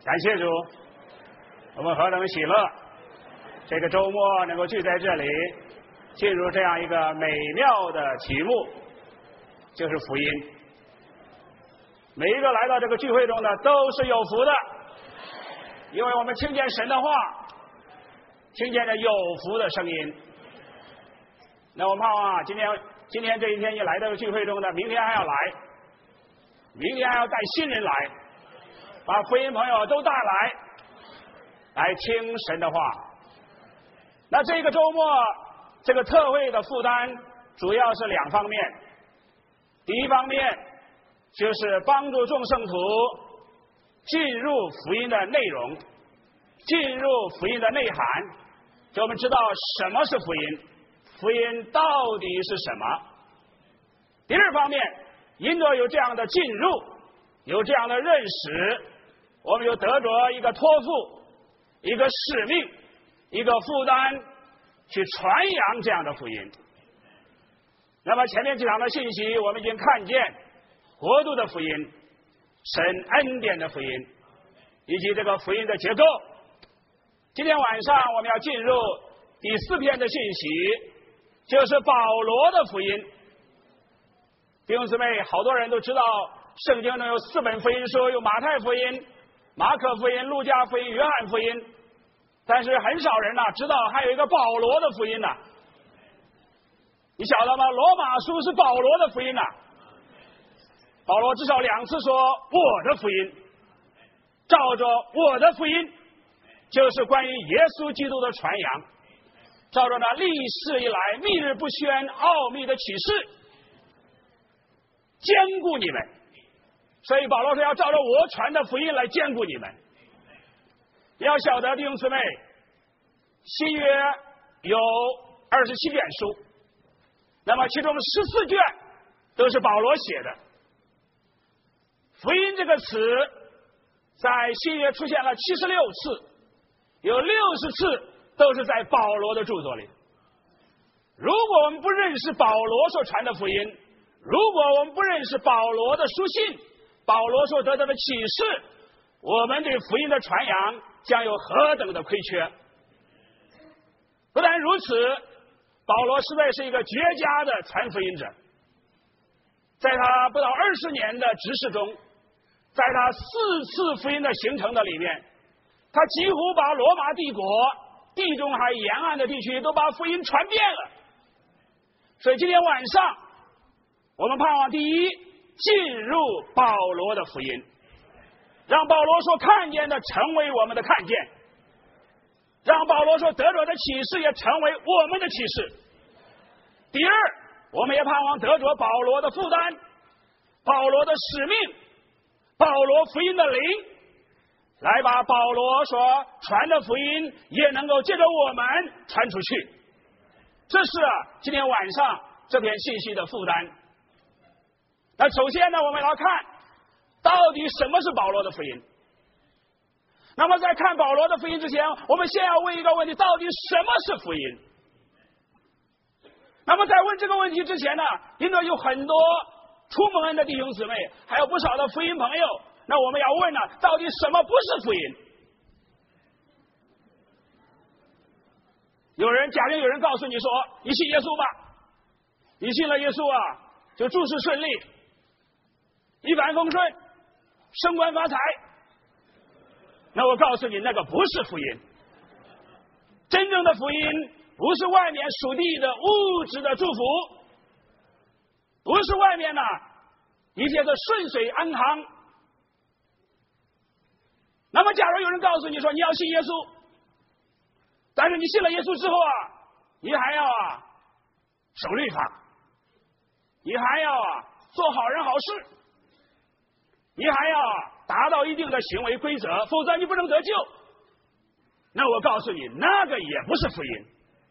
感谢主，我们何等喜乐！这个周末能够聚在这里，进入这样一个美妙的题目，就是福音。每一个来到这个聚会中的都是有福的，因为我们听见神的话，听见这有福的声音。那我盼望今天这一天，你来到聚会中的，明天还要来，明天还要带新人来，把福音朋友都带来听神的话。那这个周末这个特会的负担主要是2方面。第一方面就是帮助众圣徒进入福音的内容，进入福音的内涵，就我们知道什么是福音，福音到底是什么。第二方面，因着有这样的进入，有这样的认识，我们就得着一个托付，一个使命，一个负担，去传扬这样的福音。那么前面几场的信息，我们已经看见国度的福音、神恩典的福音，以及这个福音的结构。今天晚上我们要进入第4篇的信息，就是保罗的福音。弟兄姊妹，好多人都知道圣经中有4本福音书，有马太福音、马可福音、路加福音、约翰福音，但是很少人知道还有一个保罗的福音呢。你晓得吗？罗马书是保罗的福音呢。保罗至少2次说我的福音，照着我的福音，就是关于耶稣基督的传扬，照着那历世以来秘日不宣奥秘的启示，坚固你们。所以保罗说要照着我传的福音来坚固你们。要晓得弟兄姊妹，新约有27卷书，那么其中14卷都是保罗写的。福音这个词在新约出现了76次，有60次都是在保罗的著作里。如果我们不认识保罗所传的福音，如果我们不认识保罗的书信，保罗所得到的启示，我们对福音的传扬将有何等的亏缺。不但如此，保罗实在是一个绝佳的传福音者。在他不到20年的执事中，在他4次福音的形成的里面，他几乎把罗马帝国地中海沿岸的地区都把福音传遍了。所以今天晚上我们盼望第一，进入保罗的福音，让保罗所看见的成为我们的看见，让保罗所得着的启示也成为我们的启示。第二，我们也盼望得着保罗的负担，保罗的使命，保罗福音的灵，来把保罗所传的福音也能够借着我们传出去。这是今天晚上这篇信息的负担。那首先呢，我们来看到底什么是保罗的福音。那么在看保罗的福音之前，我们先要问一个问题，到底什么是福音？那么在问这个问题之前呢，因为有很多初蒙恩的弟兄姊妹，还有不少的福音朋友，那我们要问呢，到底什么不是福音？假定有人告诉你说，你信耶稣吧，你信了耶稣就诸事顺利，一帆风顺，升官发财。那我告诉你，那个不是福音。真正的福音不是外面属地的物质的祝福，不是外面一切的顺水安康。那么假如有人告诉你说你要信耶稣，但是你信了耶稣之后你还要守律法，你还要做好人好事，你还要达到一定的行为规则，否则你不能得救。那我告诉你，那个也不是福音。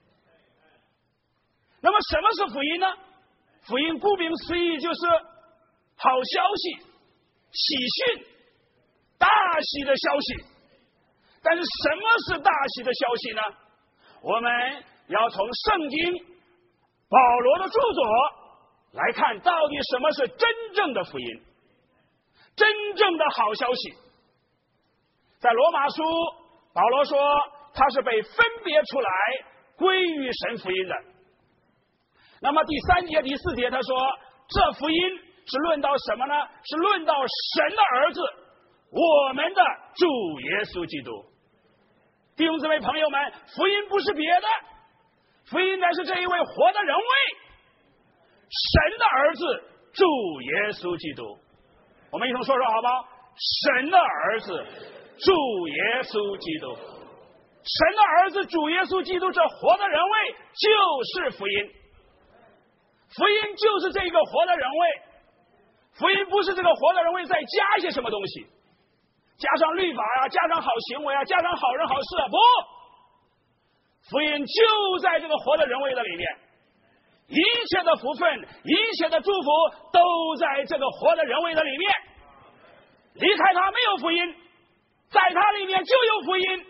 那么什么是福音呢？福音顾名思义就是好消息、喜讯、大喜的消息。但是什么是大喜的消息呢？我们要从圣经保罗的著作来看，到底什么是真正的福音，真正的好消息。 在罗马书，保罗说他是被分别出来归于神福音的。那么第3节、第4节他说，这福音是论到什么呢？是论到神的儿子，我们的主耶稣基督。弟兄姊妹朋友们，福音不是别的，福音乃是这一位活的人位，神的儿子主耶稣基督。我们一同说说好不好？神的儿子主耶稣基督，神的儿子主耶稣基督，这活的人位就是福音。福音就是这个活的人位，福音不是这个活的人位再加一些什么东西，加上律法啊，加上好行为啊，加上好人好事啊，不，福音就在这个活的人位的里面，一切的福分，一切的祝福都在这个活的人位的里面。离开他没有福音，在他里面就有福音。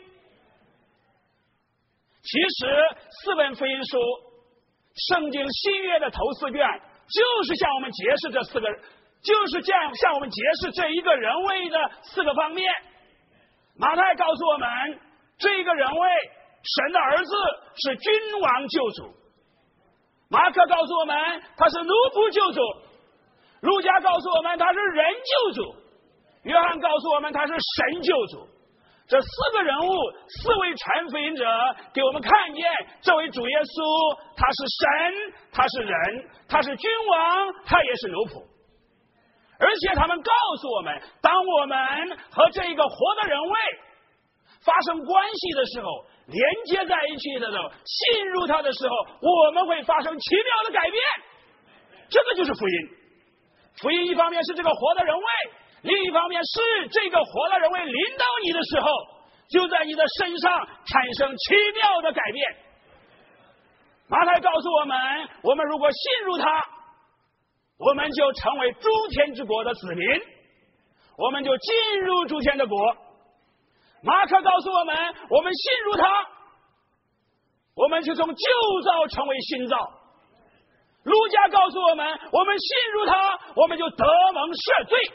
其实4本福音书，圣经新约的头4卷就是向我们解释这4个，就是这样向我们解释这一个人位的4个方面。马太告诉我们，这个人位神的儿子是君王救主，马可告诉我们他是奴仆救主，路加告诉我们他是人救主，约翰告诉我们他是神救主。这4个人物，4位传福音者给我们看见这位主耶稣，他是神，他是人，他是君王，他也是奴仆。而且他们告诉我们，当我们和这个活的人位发生关系的时候，连接在一起的时候，信入他的时候，我们会发生奇妙的改变。这个就是福音。福音一方面是这个活的人位，另一方面是这个活的人位临到你的时候，就在你的身上产生奇妙的改变。马太告诉我们，我们如果信入他，我们就成为诸天之国的子民，我们就进入诸天的国。马可告诉我们，我们信入他，我们就从旧造成为新造。路加告诉我们，我们信入他，我们就得蒙赦罪，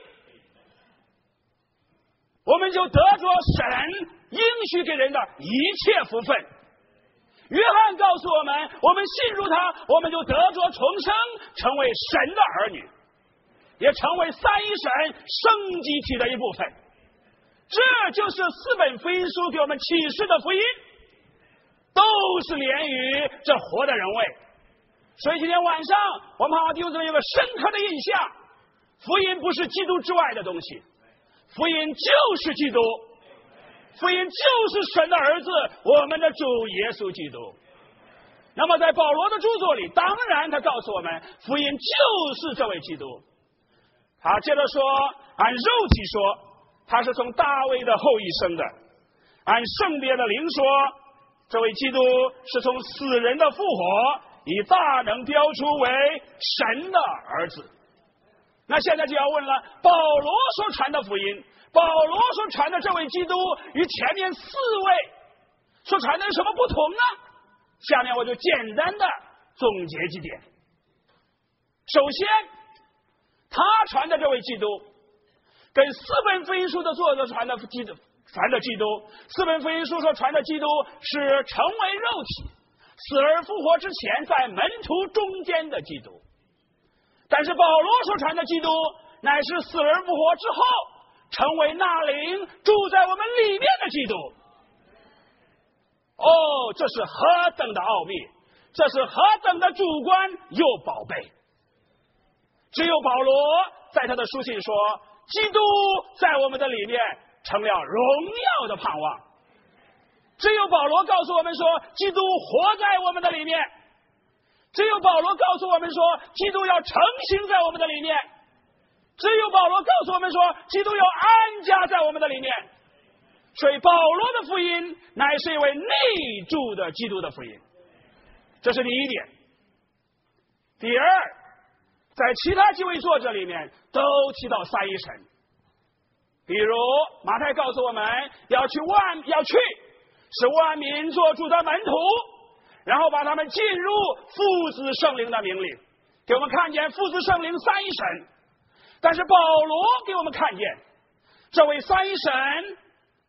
我们就得着神应许给人的一切福分。约翰告诉我们，我们信入他，我们就得着重生，成为神的儿女，也成为三一神生机体的一部分。这就是4本福音书给我们启示的福音，都是连于这活的人位。所以今天晚上我们盼望弟兄姊妹有个深刻的印象，福音不是基督之外的东西，福音就是基督，福音就是神的儿子，我们的主耶稣基督。那么在保罗的著作里，当然他告诉我们，福音就是这位基督。他接着说，按肉体说，他是从大卫的后裔生的；按圣别的灵说，这位基督是从死人的复活，以大能标出为神的儿子。那现在就要问了，保罗所传的福音，保罗所传的这位基督与前面4位所传的有什么不同呢？下面我就简单的总结几点。首先，他传的这位基督跟4本福音书的作者传的基督，4本福音书所传的基督是成为肉体，死而复活之前在门徒中间的基督。但是保罗所传的基督乃是死而复活之后成为那灵住在我们里面的基督。哦，这是何等的奥秘，这是何等的主观又宝贝。只有保罗在他的书信说，基督在我们的里面成了荣耀的盼望。只有保罗告诉我们说，基督活在我们的里面。只有保罗告诉我们说，基督要成行在我们的里面。只有保罗告诉我们说，基督要安家在我们的里面。所以保罗的福音乃是一位内住的基督的福音，这是第一点。第二，在其他几位作者里面都提到三一神，比如马太告诉我们要去使万民做主的门徒，然后把他们进入父子圣灵的名里，给我们看见父子圣灵三一神。但是保罗给我们看见这位三一神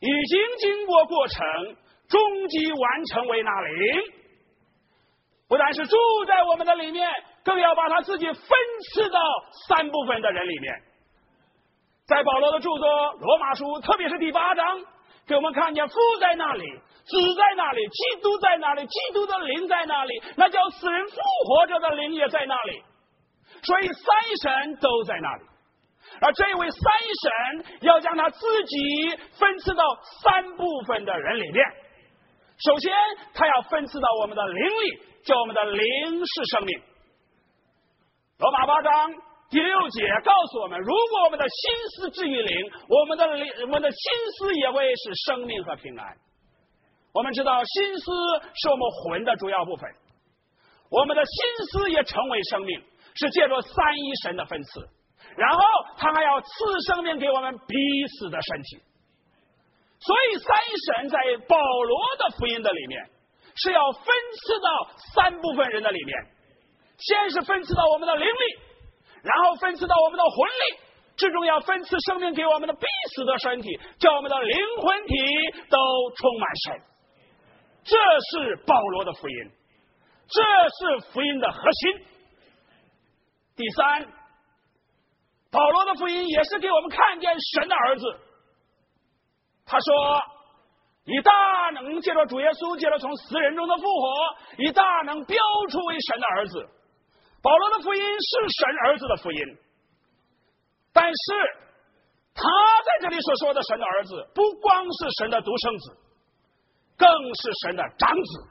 已经经过过程，终极完成为那灵。不但是住在我们的里面，更要把他自己分赐到三部分的人里面。在保罗的著作《罗马书》，特别是第8章，给我们看见父在那里，子在那里，基督在那里，基督的灵在那里，那叫死人复活着的灵也在那里。所以三神都在那里，而这位三神要将他自己分赐到三部分的人里面。首先他要分赐到我们的灵里，叫我们的灵是生命。罗马8章第6节告诉我们，如果我们的心思置于灵，我们的心思也会是生命和平安。我们知道心思是我们魂的主要部分，我们的心思也成为生命，是借着三一神的分赐，然后他还要赐生命给我们彼此的身体。所以三一神在保罗的福音的里面是要分赐到三部分人的里面，先是分赐到我们的灵里，然后分赐到我们的魂里，最终要分赐生命给我们的彼此的身体，叫我们的灵魂体都充满神。这是保罗的福音，这是福音的核心。第三，保罗的福音也是给我们看见神的儿子。他说，以大能借着主耶稣，借着从死人中的复活，以大能标出为神的儿子。保罗的福音是神儿子的福音，但是他在这里所说的神的儿子，不光是神的独生子，更是神的长子。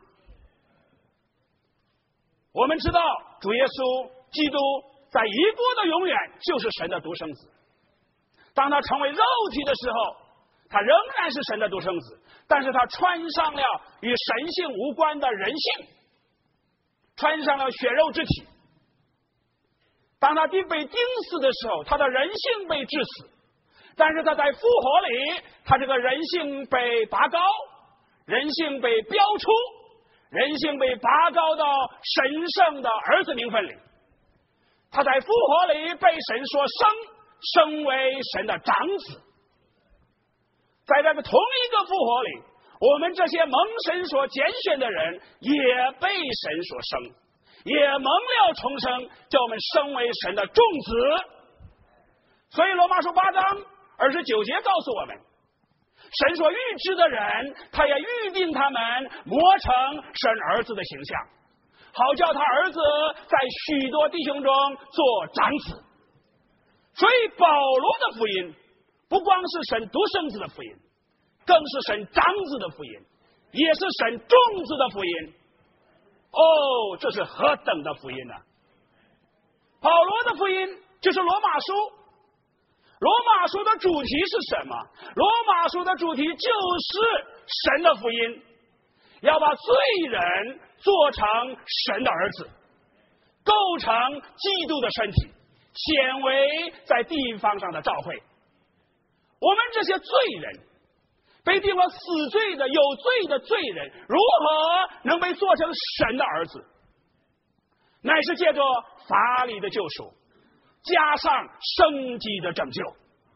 我们知道主耶稣基督在一国的永远就是神的独生子，当他成为肉体的时候，他仍然是神的独生子，但是他穿上了与神性无关的人性，穿上了血肉之体。当他被钉死的时候，他的人性被致死，但是他在复活里，他这个人性被拔高，人性被标出，人性被拔高到神圣的儿子名分里。他在复活里被神所升为神的长子。在这个同一个复活里，我们这些蒙神所拣选的人也被神所生，也蒙了重生，叫我们升为神的众子。所以罗马书8章29节告诉我们，神所预知的人，他也预定他们磨成神儿子的形象，好叫他儿子在许多弟兄中做长子。所以保罗的福音不光是神独生子的福音，更是神长子的福音，也是神众子的福音。哦，这是何等的福音呢？保罗的福音就是罗马书。罗马书的主题是什么？罗马书的主题就是神的福音，要把罪人做成神的儿子，构成基督的身体，显为在地方上的召会。我们这些罪人，被定了死罪的有罪的罪人，如何能被做成神的儿子？乃是借着法理的救赎，加上生机的拯救。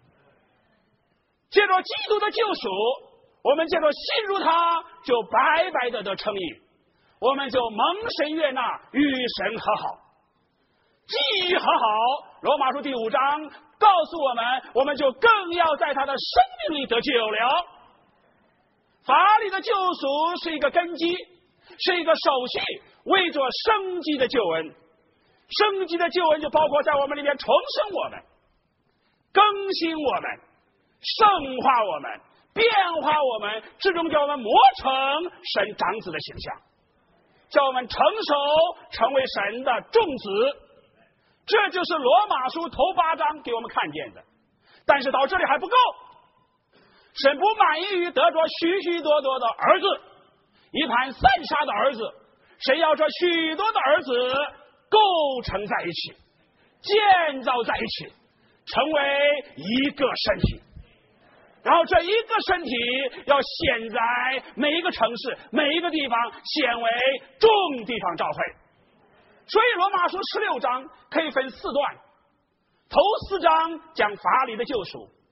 借着基督的救赎，我们借着信入他，就白白的得称义，我们就蒙神悦纳，与神和好。基于和好，罗马书第5章告诉我们，我们就更要在他的生命里得救了。法理的救赎是一个根基，是一个手续，为着生机的救恩。生机的救恩就包括在我们里面重生我们，更新我们，圣化我们，变化我们，最终叫我们磨成神长子的形象，叫我们成熟，成为神的众子。这就是罗马书头8章给我们看见的。但是到这里还不够，神不满意于得着许许多多的儿子，一盘散沙的儿子，神要这许多的儿子构成在一起，建造在一起，成为一个身体。然后这一个身体要显在每一个城市，每一个地方，显为众地方召会。所以罗马书16章可以分4段，头4章讲法理的救赎，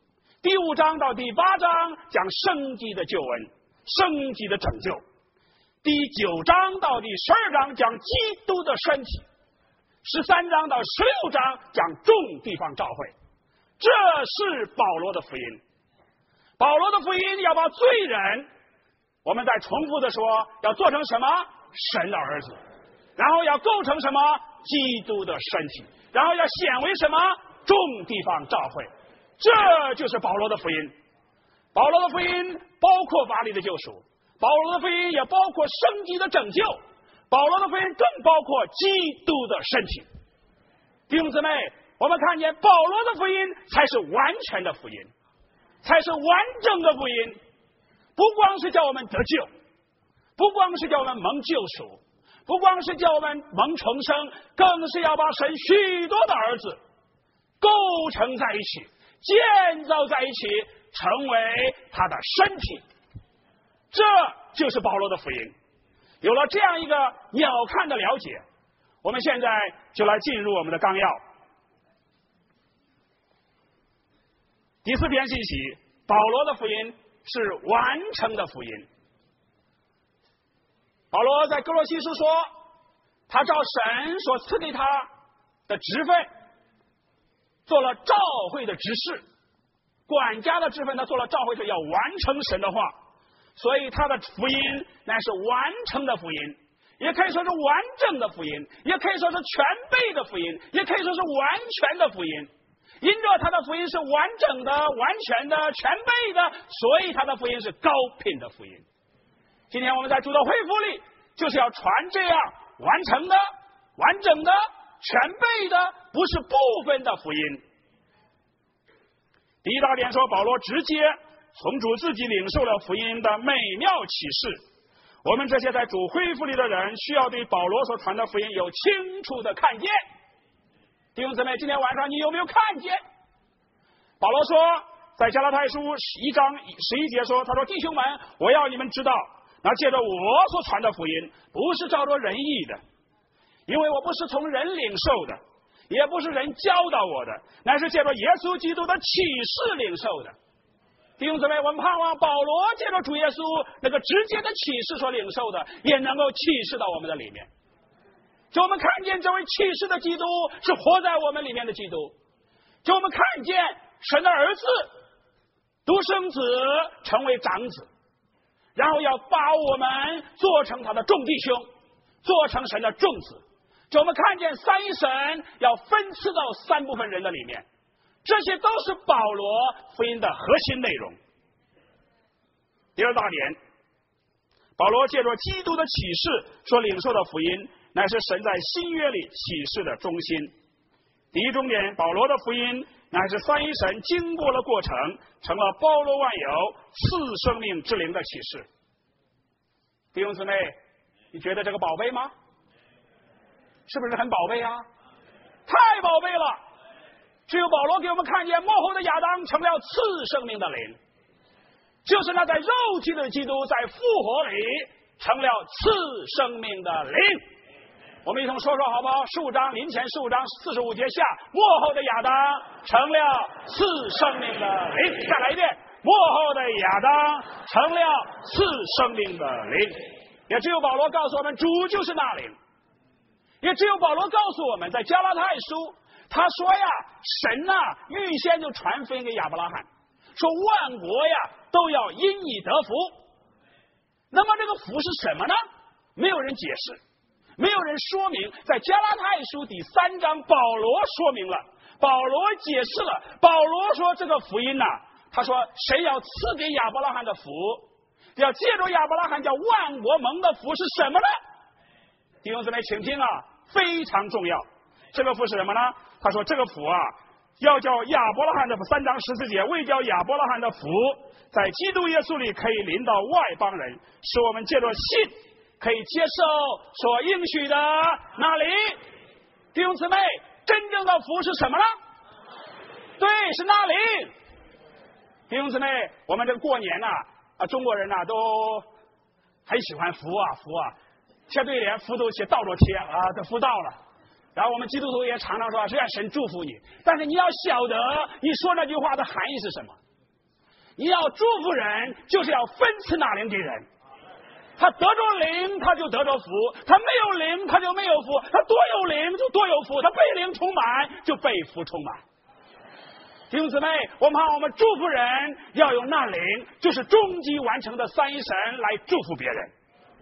第5章到第8章讲生机的救恩，生机的拯救。第9章到第12章讲基督的身体，13章到16章讲众地方召会。这是保罗的福音。保罗的福音要把罪人，我们再重复的说，要做成什么？神的儿子，然后要构成什么？基督的身体，然后要显为什么？众地方召会。这就是保罗的福音。保罗的福音包括法理的救赎，保罗的福音也包括生机的拯救，保罗的福音更包括基督的身体。弟兄姊妹，我们看见保罗的福音才是完全的福音，才是完整的福音。不光是叫我们得救，不光是叫我们蒙救赎，不光是叫我们蒙重生，更是要把神许多的儿子构成在一起，建造在一起，成为他的身体。这就是保罗的福音。有了这样一个鸟瞰的了解，我们现在就来进入我们的纲要。第4篇信息，保罗的福音是完成的福音。保罗在哥罗西书说，他照神所赐给他的职分，做了召会的执事，管家的职分，他做了召会者，要完成神的话。所以他的福音乃是完成的福音，也可以说是完整的福音，也可以说是全备的福音，也可以说是完全的福音。因着他的福音是完整的、完全的、全备的，所以他的福音是高品的福音。今天我们在主的恢复里，就是要传这样完成的、完整的、全备的，不是部分的福音。第一大点说，保罗直接从主自己领受了福音的美妙启示。我们这些在主恢复里的人，需要对保罗所传的福音有清楚的看见。弟兄姊妹，今天晚上你有没有看见？保罗说，在加拉太书1章11节说，他说：“弟兄们，我要你们知道，那借着我所传的福音，不是照着人意的，因为我不是从人领受的，也不是人教导我的，乃是借着耶稣基督的启示领受的。”弟兄姊妹，我们盼望保罗借着主耶稣那个直接的启示所领受的，也能够启示到我们的里面。就我们看见这位启示的基督是活在我们里面的基督，就我们看见神的儿子独生子成为长子，然后要把我们做成他的众弟兄，做成神的众子。就我们看见三一神要分赐到3部分人的里面，这些都是保罗福音的核心内容。第2大点，保罗借着基督的启示所领受的福音，乃是神在新约里启示的中心。第一重点，保罗的福音乃是三一神经过了过程，成了包罗万有、赐生命之灵的启示。弟兄姊妹，你觉得这个宝贝吗？是不是很宝贝啊？太宝贝了！只有保罗给我们看见，末后的亚当成了赐生命的灵，就是那在肉体的基督在复活里成了赐生命的灵。我们一同说说好不好？15章林前15章45节下，末后的亚当成了赐生命的灵。再来一遍，末后的亚当成了赐生命的灵。也只有保罗告诉我们，主就是那灵。也只有保罗告诉我们，在加拉太书他说呀，神预先就传福音给亚伯拉罕，说万国呀都要因你得福。那么这个福是什么呢？没有人解释，没有人说明。在加拉太书第3章，保罗说明了，保罗解释了。保罗说这个福音他说神要赐给亚伯拉罕的福，要借着亚伯拉罕叫万国蒙的福是什么呢？弟兄姊妹请听非常重要。这个福是什么呢？他说这个福要叫亚伯拉罕的福，3章14节，为叫亚伯拉罕的福在基督耶稣里可以临到外邦人，使我们借着信可以接受所应许的那灵。弟兄姊妹，真正的福是什么呢？对，是那灵。弟兄姊妹，我们这个过年中国人都很喜欢福贴对联，福都写倒着贴这福到了。然后我们基督徒也常常说，愿神祝福你。但是你要晓得，你说那句话的含义是什么？ 你要祝福人，就是要分赐那灵给人。他得着灵，他就得着福；他没有灵，他就没有福；他多有灵，就多有福；他被灵充满，就被福充满。弟兄姊妹，我们祝福人要有那灵，就是终极完成的三一神来祝福别人。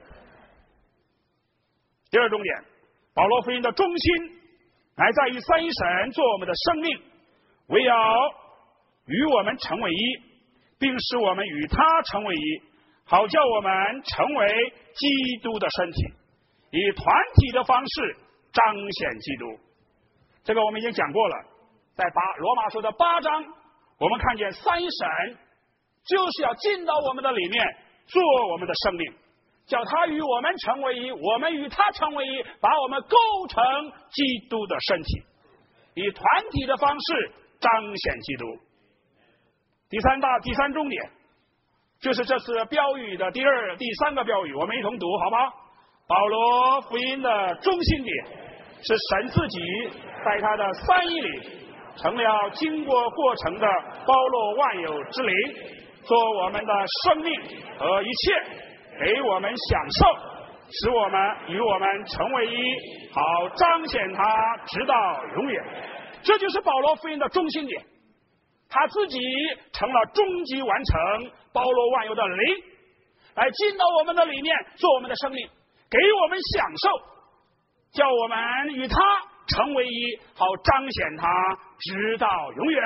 第二重点，保罗福音的中心乃在于三一神做我们的生命，为要与我们成为一，并使我们与他成为一，好叫我们成为基督的身体，以团体的方式彰显基督。这个我们已经讲过了，在罗马书的8章，我们看见三一神就是要进到我们的里面，做我们的生命，叫他与我们成为一，我们与他成为一，把我们构成基督的身体，以团体的方式彰显基督。第三重点就是这次标语的第三个标语，我们一同读好吗？保罗福音的中心点是神自己在他的三一里成了经过过程的包罗万有之灵，做我们的生命和一切，给我们享受，使我们与我们成为一，好彰显他直到永远。这就是保罗福音的中心点，他自己成了终极完成包罗万有的灵，来进到我们的里面，做我们的生命，给我们享受，叫我们与他成为一，好彰显他直到永远。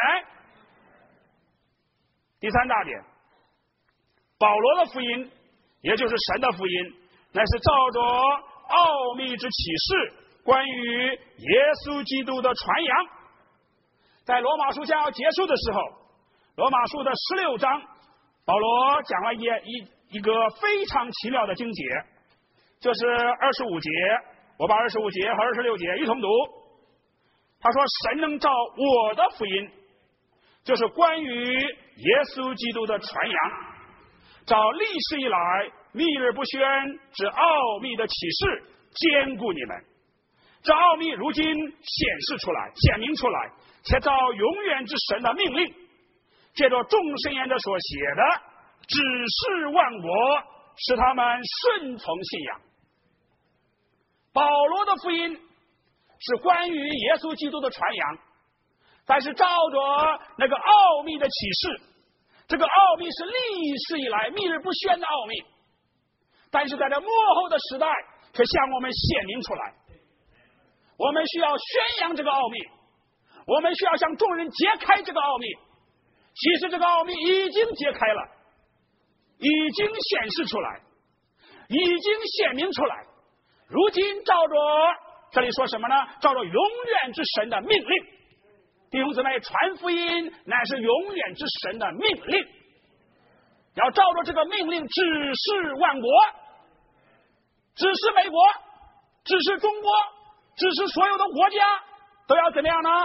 第三大点，保罗的福音也就是神的福音，乃是照着奥秘之启示关于耶稣基督的传扬。在罗马书将要结束的时候，罗马书的16章，保罗讲了一个非常奇妙的经节，就是25节，我把25节和26节一同读。他说，神能照我的福音，就是关于耶稣基督的传扬，照历史以来秘而不宣之奥秘的启示坚固你们。这奥秘如今显明出来，且照永远之神的命令，借着众圣言者所写的，指示万国，使他们顺从信仰。保罗的福音是关于耶稣基督的传扬，但是照着那个奥秘的启示，这个奥秘是历史以来秘而不宣的奥秘，但是在这末后的时代却向我们显明出来。我们需要宣扬这个奥秘，我们需要向众人揭开这个奥秘。其实这个奥秘已经揭开了，已经显示出来，已经显明出来。如今照着这里说什么呢？照着永远之神的命令。弟兄姊妹，传福音乃是永远之神的命令，要照着这个命令指示万国，指示美国，指示中国，指示所有的国家，都要怎么样呢？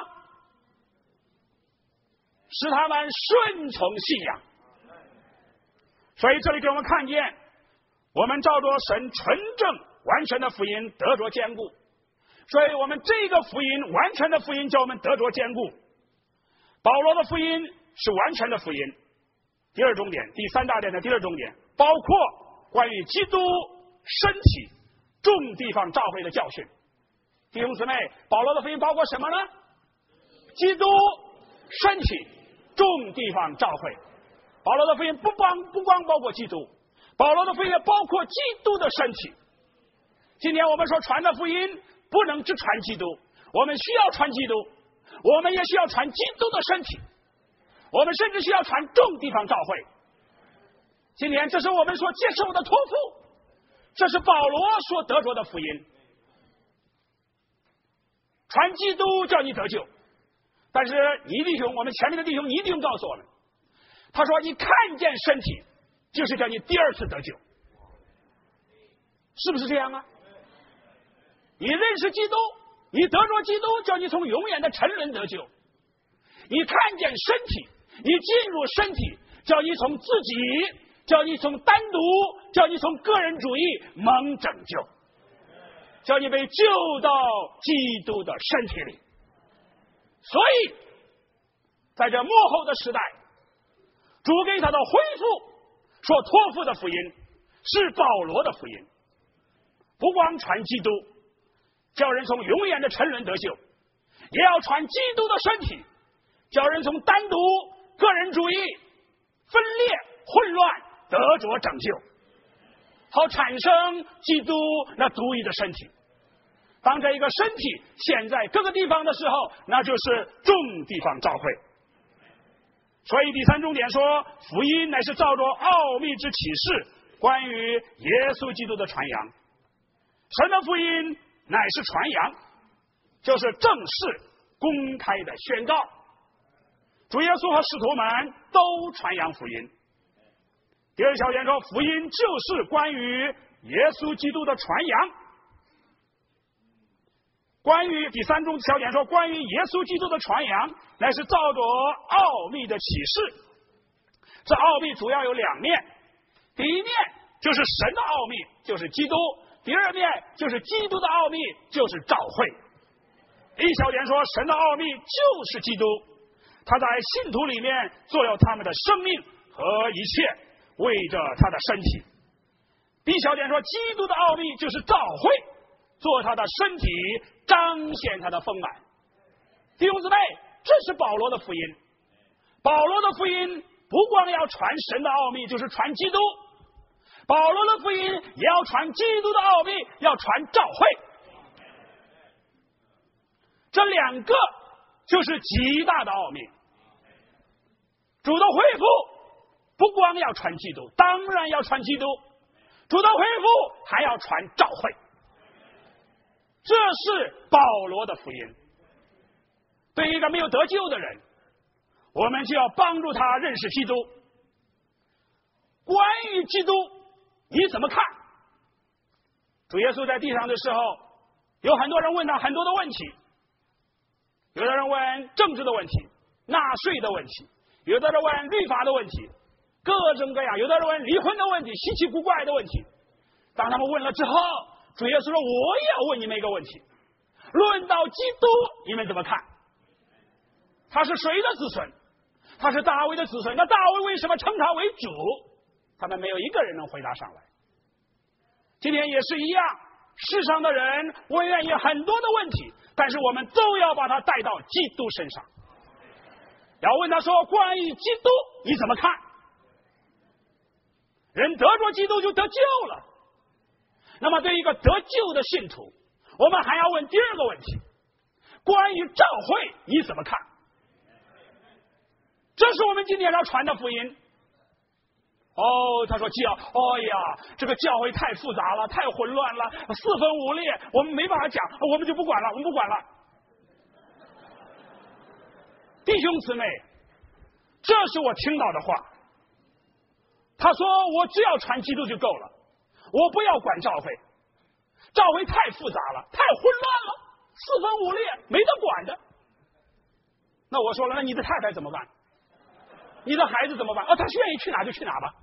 使他们顺从信仰。所以这里给我们看见，我们照着神纯正完全的福音得着坚固，所以我们这个福音完全的福音叫我们得着坚固。保罗的福音是完全的福音。第二重点，第三大点的第二重点，包括关于基督身体众地方教会的教训。弟兄姊妹，保罗的福音包括什么呢？基督身体众地方教会。保罗的福音不光包括基督，保罗的福音也包括基督的身体。今天我们说传的福音不能只传基督，我们需要传基督，我们也需要传基督的身体，我们甚至需要传众地方教会。今天这是我们所接受的托付，这是保罗所得着的福音。传基督叫你得救，但是倪弟兄，我们前面的弟兄倪弟兄告诉我们，他说你看见身体就是叫你第二次得救，是不是这样啊？你认识基督，你得着基督，叫你从永远的沉沦得救。你看见身体，你进入身体，叫你从自己，叫你从单独，叫你从个人主义蒙拯救，叫你被救到基督的身体里。所以在这末后的时代， 主给他的恢复所托付的福音是保罗的福音，不光传基督，叫人从永远的沉沦得救，也要传基督的身体，叫人从单独个人主义、分裂、混乱得着拯救，好产生基督那独一的身体。当这一个身体现在各个地方的时候，那就是众地方教会。所以第三重点说，福音乃是照着奥秘之启示，关于耶稣基督的传扬。神的福音乃是传扬，就是正式公开的宣告。主耶稣和使徒们都传扬福音。第二小点说，福音就是关于耶稣基督的传扬。关于第三重小点说，关于耶稣基督的传扬乃是照着奥秘的启示。这奥秘主要有两面，第一面就是神的奥秘，就是基督；第二面就是基督的奥秘，就是教会。一小点说，神的奥秘就是基督，他在信徒里面做了他们的生命和一切，为着他的身体。第一小点说，基督的奥秘就是教会，做他的身体，彰显他的丰满。弟兄姊妹，这是保罗的福音。保罗的福音不光要传神的奥秘，就是传基督。保罗的福音也要传基督的奥秘，要传教会。这两个就是极大的奥秘。主的恢复不光要传基督，当然要传基督，主的恢复还要传教会。这是保罗的福音。对于一个没有得救的人，我们就要帮助他认识基督。关于基督你怎么看？主耶稣在地上的时候，有很多人问他很多的问题，有的人问政治的问题、纳税的问题，有的人问律法的问题，各种各样，有的人问离婚的问题、稀奇古怪的问题。当他们问了之后，主耶稣说，我也要问你们一个问题，论到基督你们怎么看？他是谁的子孙？他是大卫的子孙，那大卫为什么称他为主？他们没有一个人能回答上来。今天也是一样，世上的人我愿意很多的问题，但是我们都要把它带到基督身上，要问他说，关于基督你怎么看？人得着基督就得救了。那么对一个得救的信徒，我们还要问第二个问题，关于教会你怎么看？这是我们今天要传的福音。他说这个教会太复杂了，太混乱了，四分五裂，我们没办法讲，我们就不管了，我们不管了。弟兄姊妹，这是我听到的话。他说我只要传基督就够了，我不要管教会，教会太复杂了，太混乱了，四分五裂，没得管的。那我说了，那你的太太怎么办？你的孩子怎么办？他愿意去哪就去哪吧。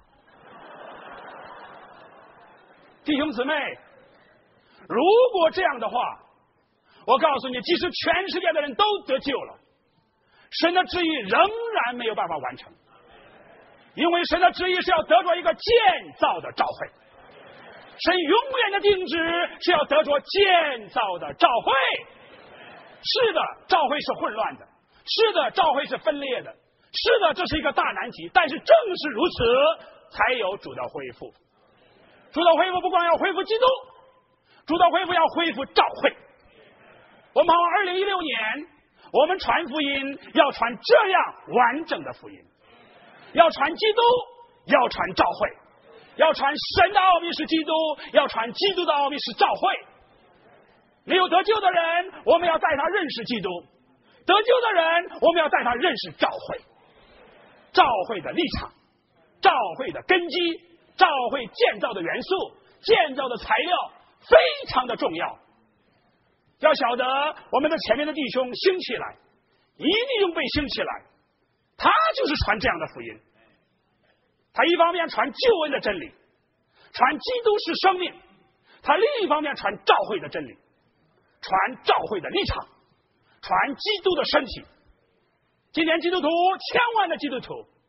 弟兄姊妹，如果这样的话，我告诉你，即使全世界的人都得救了，神的旨意仍然没有办法完成，因为神的旨意是要得着一个建造的教会。神永远的定旨是要得着建造的教会。是的，教会是混乱的，是的，教会是分裂的，是的，这是一个大难题，但是正是如此，才有主的恢复。主的恢复不光要恢复基督，主的恢复要恢复教会。我们盼望2016年，我们传福音要传这样完整的福音，要传基督，要传教会，要传神的奥秘是基督，要传基督的奥秘是教会。没有得救的人，我们要带他认识基督；得救的人，我们要带他认识教会。教会的立场，教会的根基，教会建造的元素，建造的材料非常的重要。要晓得我们的前面的弟兄兴起来，一定被兴起来，他就是传这样的福音。他一方面传救恩的真理，传基督是生命，他另一方面传教会的真理，传教会的立场，传基督的身体。今天基督徒，千万的基督徒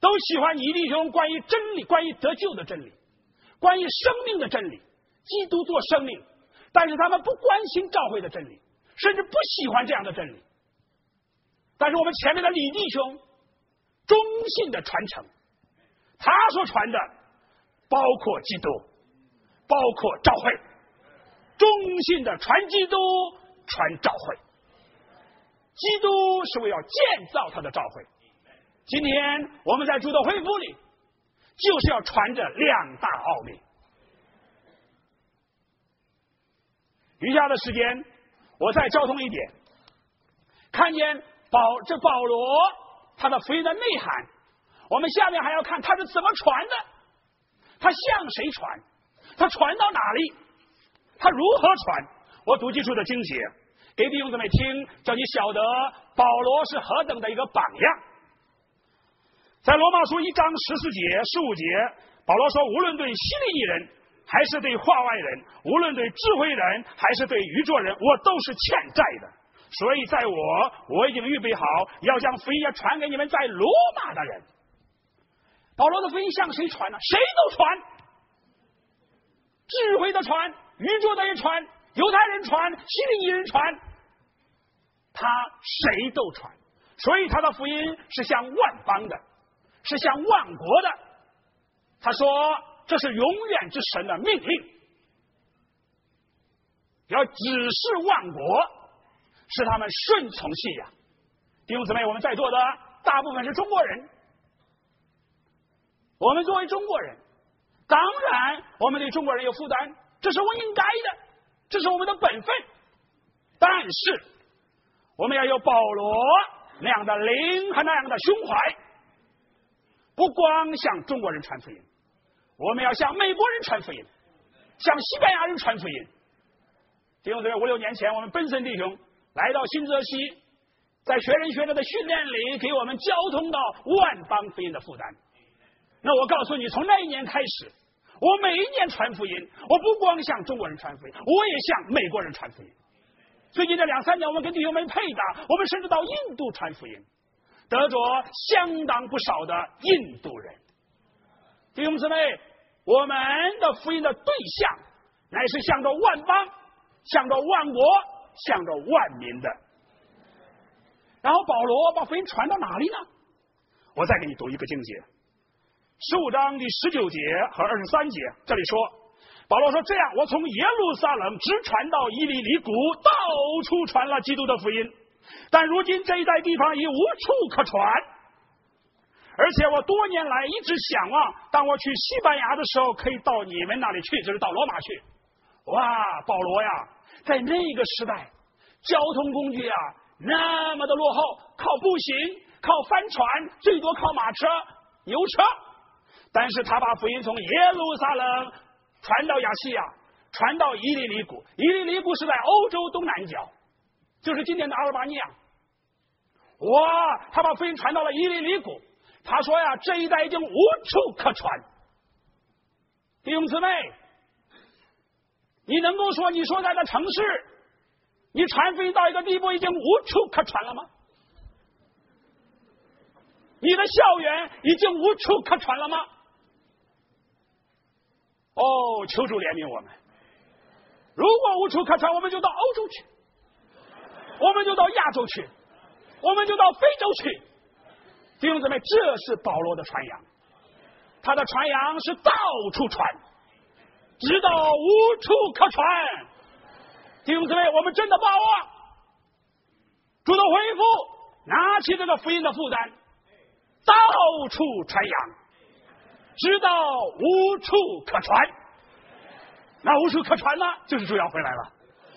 都喜欢你弟兄关于真理，关于得救的真理，关于生命的真理，基督做生命，但是他们不关心教会的真理，甚至不喜欢这样的真理。但是我们前面的李弟兄忠信的传承，他所传的包括基督，包括教会，忠信的传基督，传教会。基督是为了建造他的教会。今天我们在主的恢复里，就是要传着两大奥秘。余下的时间，我再交通一点，看见保罗他的福音的内涵。我们下面还要看他是怎么传的，他向谁传，他传到哪里，他如何传。我读基础的经节给弟兄姊妹听，叫你晓得保罗是何等的一个榜样。在罗马书1章14节15节，保罗说，无论对希利尼人还是对化外人，无论对智慧人还是对愚拙人，我都是欠债的。所以在我已经预备好，要将福音要传给你们在罗马的人。保罗的福音向谁传呢？谁都传，智慧的传，愚拙的也传，犹太人传，希利尼人传，他谁都传。所以他的福音是向万邦的，是向万国的。他说这是永远之神的命令，要指示万国，使他们顺从信仰。弟兄姊妹，我们在座的大部分是中国人，我们作为中国人，当然我们对中国人有负担，这是我应该的，这是我们的本分。但是我们要有保罗那样的灵和那样的胸怀，不光向中国人传福音，我们要向美国人传福音，向西班牙人传福音。弟兄姊妹，5、6年前我们本森弟兄来到新泽西，在学人学者的训练里给我们交通到万邦福音的负担。那我告诉你，从那一年开始，我每一年传福音，我不光向中国人传福音，我也向美国人传福音。最近这2、3年，我们跟弟兄们配搭，我们甚至到印度传福音，得着相当不少的印度人。弟兄姊妹，我们的福音的对象乃是向着万邦，向着万国，向着万民的。然后保罗把福音传到哪里呢？我再给你读一个经节，15章第19节和23节，这里说，保罗说，这样我从耶路撒冷直传到伊利里谷，到处传了基督的福音，但如今这一带地方已无处可传，而且我多年来一直想望，当我去西班牙的时候，可以到你们那里去，就是到罗马去。哇，保罗呀，在那个时代，交通工具啊那么的落后，靠步行，靠帆船，最多靠马车、牛车。但是他把福音从耶路撒冷传到亚细亚，传到伊利里谷。伊利里谷是在欧洲东南角，就是今天的阿尔巴尼亚。哇，他把福音传到了伊利里谷。他说呀，这一带已经无处可传。弟兄姊妹，你能够说你所在的城市，你传福音到一个地步已经无处可传了吗？你的校园已经无处可传了吗？哦，求主怜悯我们。如果无处可传，我们就到欧洲去，我们就到亚洲去，我们就到非洲去。弟兄姊妹，这是保罗的传扬，他的传扬是到处传，直到无处可传。弟兄姊妹，我们真的把握主的恢复，拿起这个福音的负担，到处传扬，直到无处可传。那无处可传呢，就是主要回来了。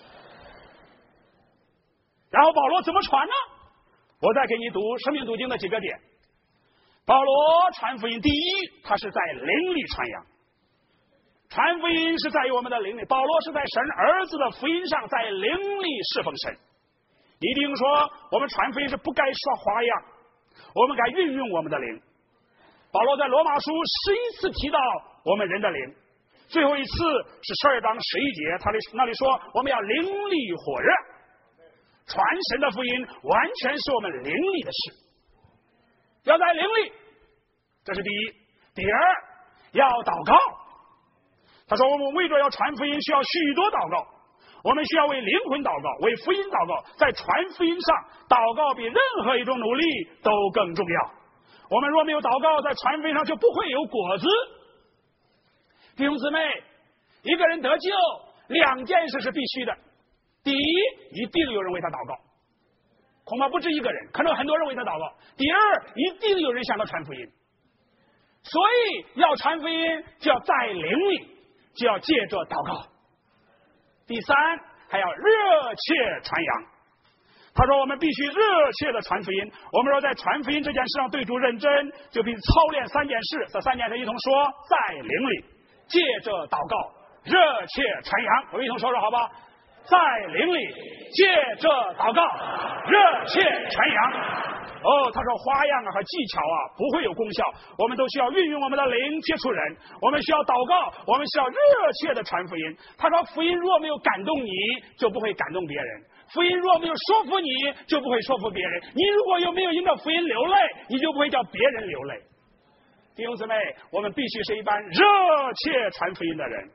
然后保罗怎么传呢？我再给你读生命读经的几个点。保罗传福音，第一，他是在灵里传扬，传福音是在于我们的灵里。保罗是在神儿子的福音上，在灵里侍奉神。一定说我们传福音是不该耍花样，我们该运用我们的灵。保罗在罗马书11次提到我们人的灵，最后一次是12章11节，他那里说我们要灵力火热。传神的福音完全是我们灵里的事，要在灵里， 这是第一。第二，要祷告。他说我们为着要传福音需要许多祷告，我们需要为灵魂祷告，为福音祷告，在传福音上祷告比任何一种努力都更重要。我们若没有祷告，在传福音上就不会有果子。弟兄姊妹，一个人得救2件事是必须的。第一，一定有人为他祷告，恐怕不止一个人，可能很多人为他祷告。第二，一定有人向他传福音。所以要传福音就要在灵里，就要借着祷告。第三，还要热切传扬。他说我们必须热切的传福音，我们若在传福音这件事上对主认真，就必操练3件事。这3件事一同说，在灵里，借着祷告，热切传扬。我们一同说说好不好？在灵里，借着祷告，热切传扬。他说花样和技巧不会有功效，我们都需要运用我们的灵接触人，我们需要祷告，我们需要热切的传福音。他说福音若没有感动你，就不会感动别人，福音若没有说服你，就不会说服别人，你如果又没有因着福音流泪，你就不会叫别人流泪。弟兄姊妹，我们必须是一般热切传福音的人。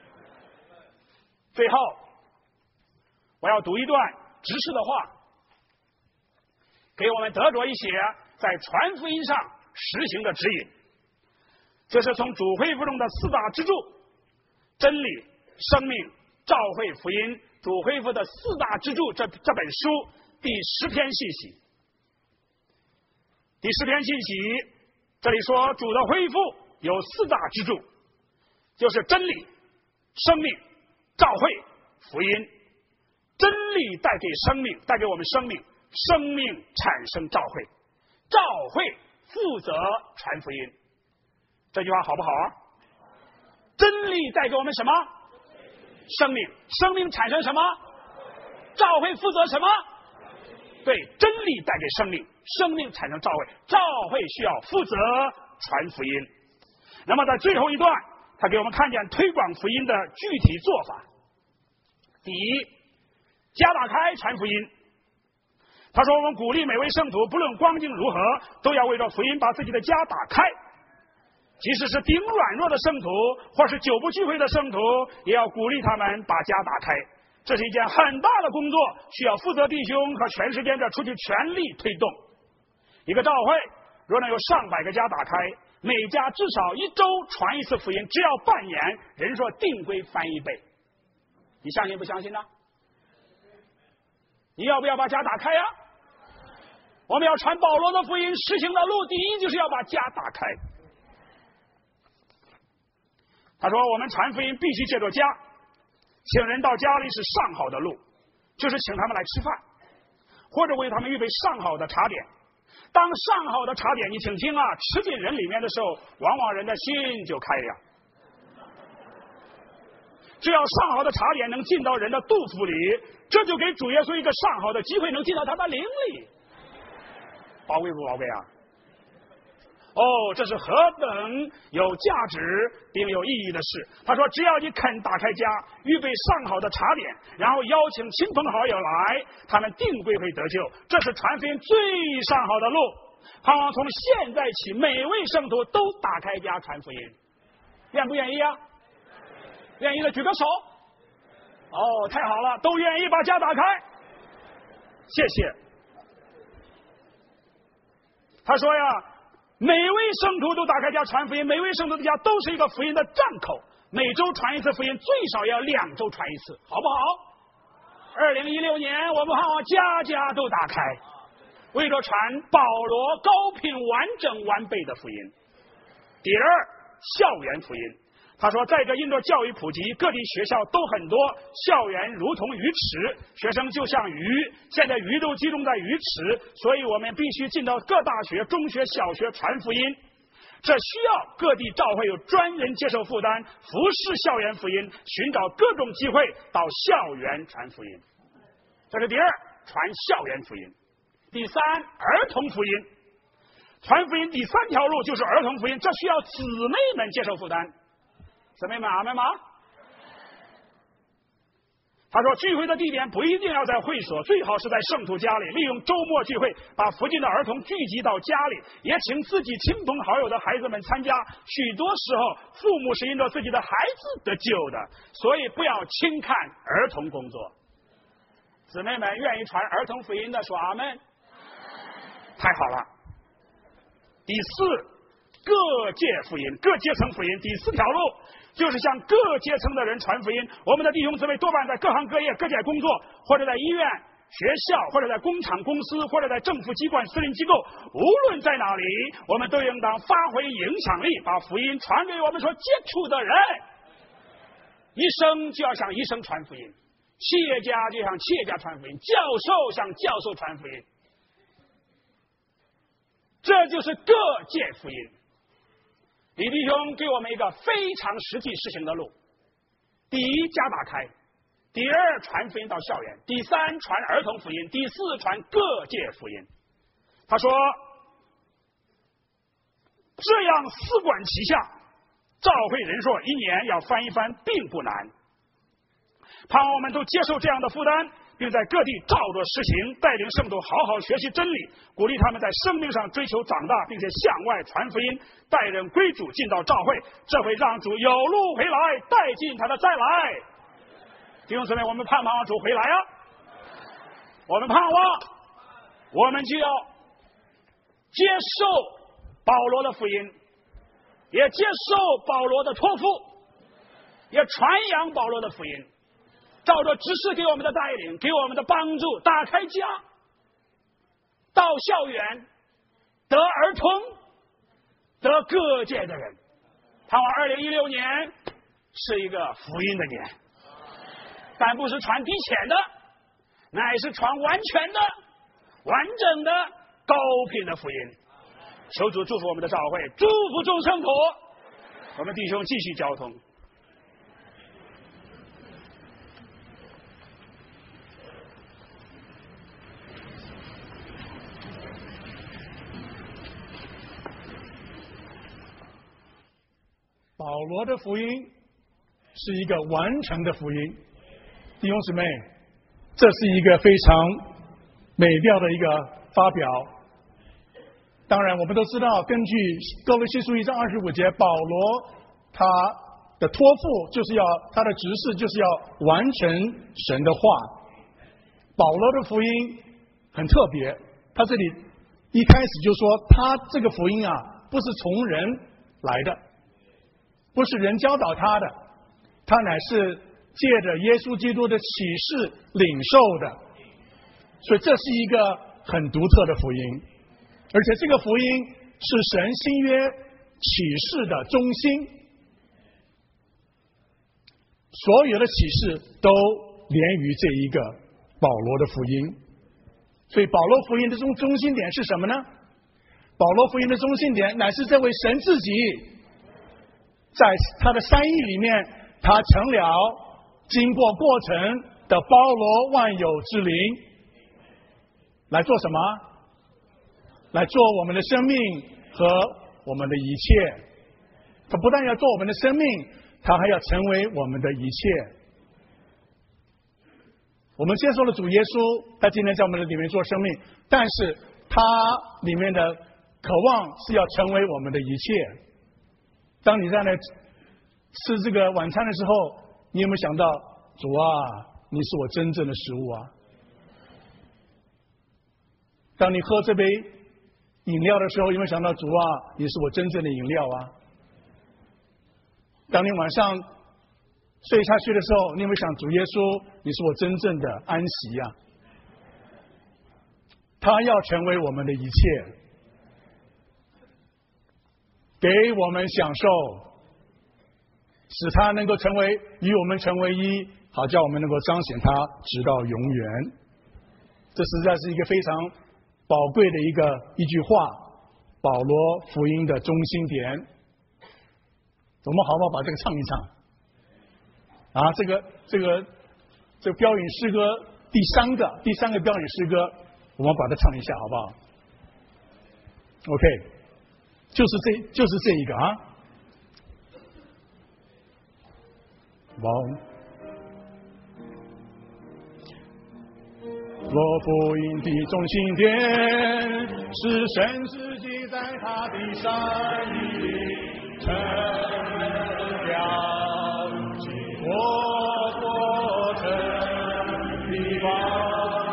最后我要读一段执事的话，给我们得着一些在传福音上实行的指引。这是从主恢复中的4大支柱：真理、生命、召会、福音。主恢复的4大支柱这本书第10篇信息。第10篇信息这里说，主的恢复有4大支柱，就是真理、生命、召会、福音。真理带给生命，带给我们生命，生命产生召会，召会负责传福音。这句话好不好啊？真理带给我们什么？生命，生命产生什么？召会负责什么？对，真理带给生命，生命产生召会，召会需要负责传福音。那么在最后一段，他给我们看见推广福音的具体做法。第一，家打开传福音。他说我们鼓励每位圣徒不论光景如何，都要为着福音把自己的家打开，即使是顶软弱的圣徒或是久不聚会的圣徒，也要鼓励他们把家打开。这是一件很大的工作，需要负责弟兄和全世界的出去全力推动。一个召会若能有上百个家打开，每家至少1周传1次福音，只要半年，人数定规翻1倍。你相信不相信呢？你要不要把家打开呀？我们要传保罗的福音实行的路，第一就是要把家打开。他说我们传福音必须借着家，请人到家里是上好的路，就是请他们来吃饭，或者为他们预备上好的茶点。当上好的茶点，你请听啊，吃进人里面的时候，往往人的心就开了。只要上好的茶点能进到人的肚腹里，这就给主耶稣一个上好的机会，能进到他的灵里。宝贵不宝贵啊？这是何等有价值并有意义的事。他说只要你肯打开家，预备上好的茶点，然后邀请亲朋好友来，他们定规会得救。这是传福音最上好的路。盼望从现在起，每位圣徒都打开家传福音。愿不愿意啊？愿意的举个手。太好了，都愿意把家打开，谢谢。他说呀，每位圣徒都打开家传福音，每位圣徒的家都是一个福音的站口，每周传1次福音，最少要2周传1次，好不好？2016年我们盼望家家都打开，为着传保罗高品完整完备的福音。第二，校园福音。他说在这印度教育普及，各地学校都很多，校园如同鱼池，学生就像鱼，现在鱼都集中在鱼池，所以我们必须进到各大学、中学、小学传福音。这需要各地召会有专人接受负担，服侍校园福音，寻找各种机会到校园传福音。这是第二，传校园福音。第三，儿童福音。传福音第3条路就是儿童福音，这需要姊妹们接受负担。姊妹们，阿们吗？ 他说，聚会的地点不一定要在会所，最好是在圣徒家里，利用周末聚会，把附近的儿童聚集到家里，也请自己亲朋好友的孩子们参加。许多时候，父母是因着自己的孩子得救的，所以不要轻看儿童工作。姊妹们愿意传儿童福音的说阿们。太好了。第四，各界福音，各阶层福音。第四条路就是向各阶层的人传福音。我们的弟兄姊妹多半在各行各业、各界工作，或者在医院、学校，或者在工厂、公司，或者在政府机关、私人机构。无论在哪里，我们都应当发挥影响力，把福音传给我们所接触的人。医生就要向医生传福音，企业家就向企业家传福音，教授向教授传福音。这就是各界福音。李弟兄给我们一个非常实际实行的路：第一，家打开；第二，传福音到校园；第三，传儿童福音；第四，传各界福音。他说，这样四管齐下，召会人数一年要翻一番，并不难。盼望我们都接受这样的负担，并在各地照着实行，带领圣徒好好学习真理，鼓励他们在生命上追求长大，并且向外传福音，带人归主，进到召会，这会让主有路回来，带进他的再来。弟兄姊妹，我们盼望主回来啊！我们盼望，我们就要接受保罗的福音，也接受保罗的托付，也传扬保罗的福音，照着执事给我们的带领，给我们的帮助，打开家，到校园，得儿童，得各界的人。盼望2016年是一个福音的年，但不是传低浅的，乃是传完全的、完整的、高品的福音。求主祝福我们的教会，祝福众圣徒。我们弟兄继续交通。 保罗的福音是一个完成的福音，弟兄姊妹，这是一个非常美妙的一个发表。当然我们都知道，根据哥罗西书1章25节，保罗他的托付就是要，他的职事就是要完成神的话。保罗的福音很特别，他这里一开始就说，他这个福音啊，不是从人来的，不是人教导他的，他乃是借着耶稣基督的启示领受的。所以这是一个很独特的福音，而且这个福音是神新约启示的中心，所有的启示都连于这一个保罗的福音。所以保罗福音的中心点是什么呢？保罗福音的中心点乃是这位神自己在他的3义里面，他成了经过过程的包罗万有之灵，来做什么？来做我们的生命和我们的一切。他不但要做我们的生命，他还要成为我们的一切。我们接受了主耶稣，他今天在我们的里面做生命，但是他里面的渴望是要成为我们的一切。当你在那吃这个晚餐的时候，你有没有想到，主啊，你是我真正的食物啊？当你喝这杯饮料的时候，有没有想到，主啊，你是我真正的饮料啊？当你晚上睡下去的时候，你有没有想，主耶稣，你是我真正的安息啊？他要成为我们的一切，给我们享受，使他能够与我们成为一，好叫我们能够彰显他直到永远。这实在是一个非常宝贵的一句话，保罗福音的中心点。我们好不好把这个唱一唱啊？这个标语诗歌第三个标语诗歌，我们把它唱一下好不好 ？OK， 就是这一个啊。 做福音的中心点，是神自己在他的山里成了经过程的宝。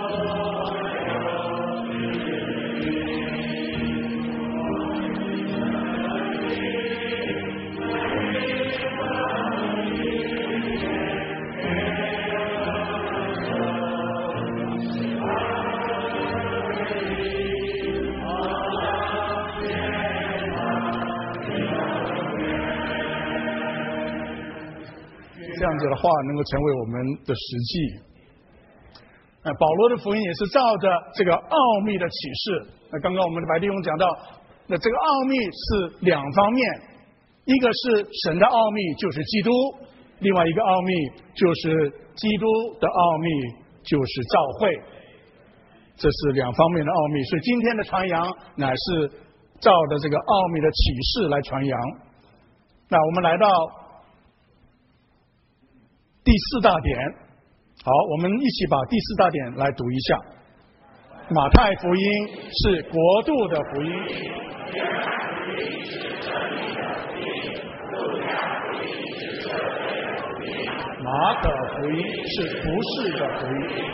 这样子的话能够成为我们的实际。保罗的福音也是照着这个奥秘的启示。那刚刚我们的白弟兄讲到，那这个奥秘是两方面，一个是神的奥秘，就是基督；另外一个奥秘就是基督的奥秘，就是教会。这是两方面的奥秘，所以今天的传扬乃是照着这个奥秘的启示来传扬。那我们来到第四大点，好，我们一起把第四大点来读一下。马太福音是国度的福音，马可福音是不是的福音。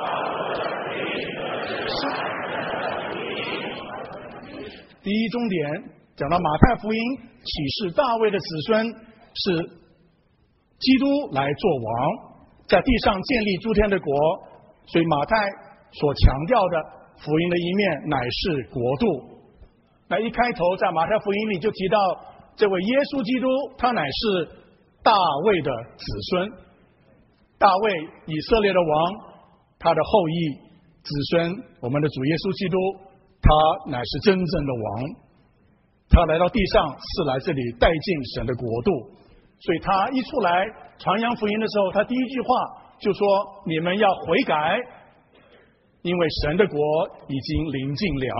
第一重点讲到马太福音启示大卫的子孙是基督来做王，在地上建立诸天的国，所以马太所强调的福音的一面乃是国度。那一开头在马太福音里就提到这位耶稣基督，他乃是大卫的子孙，大卫以色列的王，他的后裔子孙，我们的主耶稣基督，他乃是真正的王，他来到地上是来这里带进神的国度。所以他一出来传扬福音的时候，他第一句话就说：你们要悔改，因为神的国已经临近了。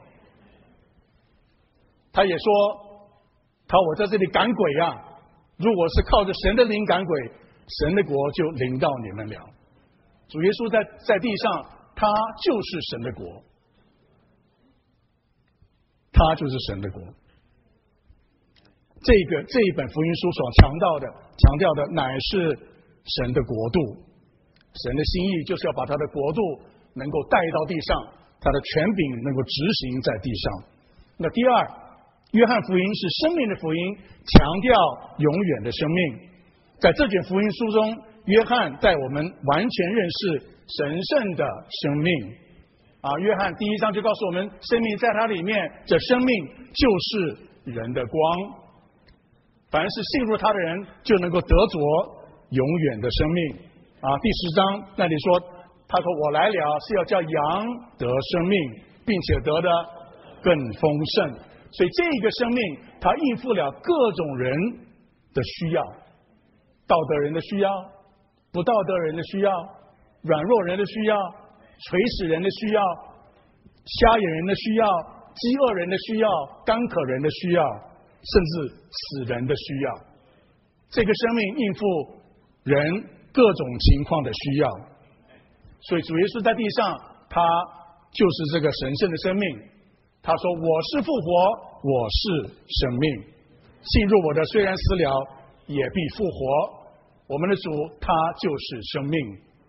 他也说，我在这里赶鬼啊，如果是靠着神的灵赶鬼，神的国就临到你们了。主耶稣在地上，他就是神的国，他就是神的国。这一本福音书所强调的乃是神的国度，神的心意就是要把他的国度能够带到地上，他的权柄能够执行在地上。那第二，约翰福音是生命的福音，强调永远的生命。在这卷福音书中，约翰带我们完全认识神圣的生命。约翰第一章就告诉我们，生命在他里面，这生命就是人的光。凡是信入他的人，就能够得着永远的生命。第10章那里说，他说我来了是要叫羊得生命，并且得的更丰盛。所以这个生命，它应付了各种人的需要，道德人的需要，不道德人的需要，软弱人的需要，垂死人的需要，瞎眼人的需要，饥饿人的需要，干渴人的需要，甚至死人的需要。这个生命应付人各种情况的需要。所以主耶稣在地上，他就是这个神圣的生命。他说我是复活，我是生命，信入我的虽然死了，也必复活。我们的主他就是生命。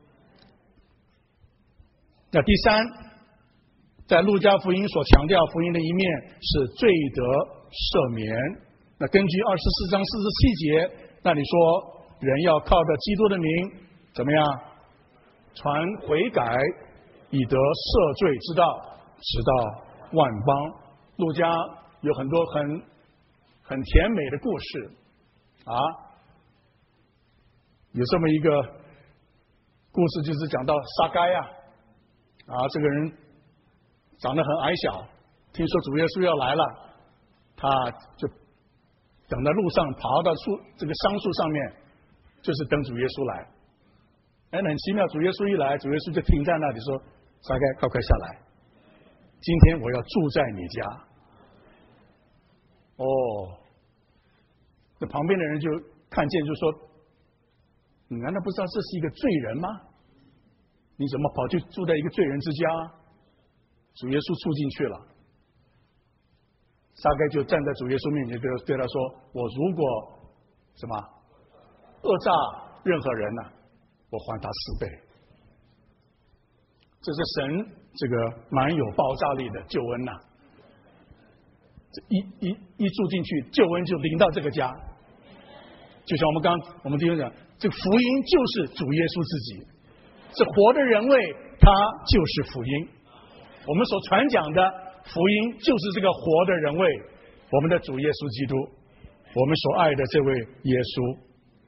那第三，在路加福音所强调福音的一面是罪得赦免。那根据24章47节那里说，人要靠着基督的名怎么样传悔改，以得赦罪之道，直到万邦。路加有很多很甜美的故事有这么一个故事，就是讲到撒该这个人长得很矮小，听说主耶稣要来了，他就等在路上，爬到这个桑树上面，就是等主耶稣来。很奇妙，主耶稣一来，主耶稣就停在那里说：撒该，快下来，今天我要住在你家。那旁边的人就看见，就说：你难道不知道这是一个罪人吗？ 你怎么跑去住在一个罪人之家？主耶稣住进去了，撒该就站在主耶稣面前对他说：“我如果什么讹诈任何人呢，我还他10倍。”这是神这个蛮有爆炸力的救恩呐！一住进去，救恩就临到这个家。就像我们弟兄讲，这个福音就是主耶稣自己，这活的人位，他就是福音。我们所传讲的福音就是这个活的人位，我们的主耶稣基督，我们所爱的这位耶稣。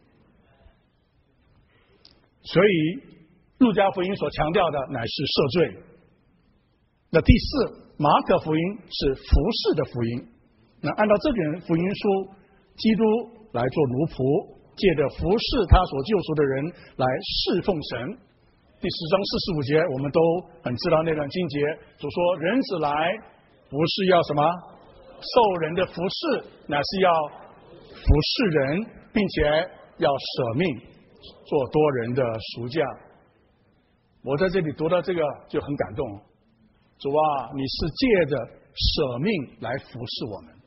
所以路加福音所强调的乃是赦罪。那第4，马可福音是服侍的福音。那按照这卷福音书，基督来做奴仆，借着服侍他所救赎的人来侍奉神。第10章45节我们都很知道那段经节，主说人子来不是要什么受人的服侍，乃是要服侍人，并且要舍命做多人的赎价。我在这里读到这个就很感动，主啊，你是借着舍命来服侍我们，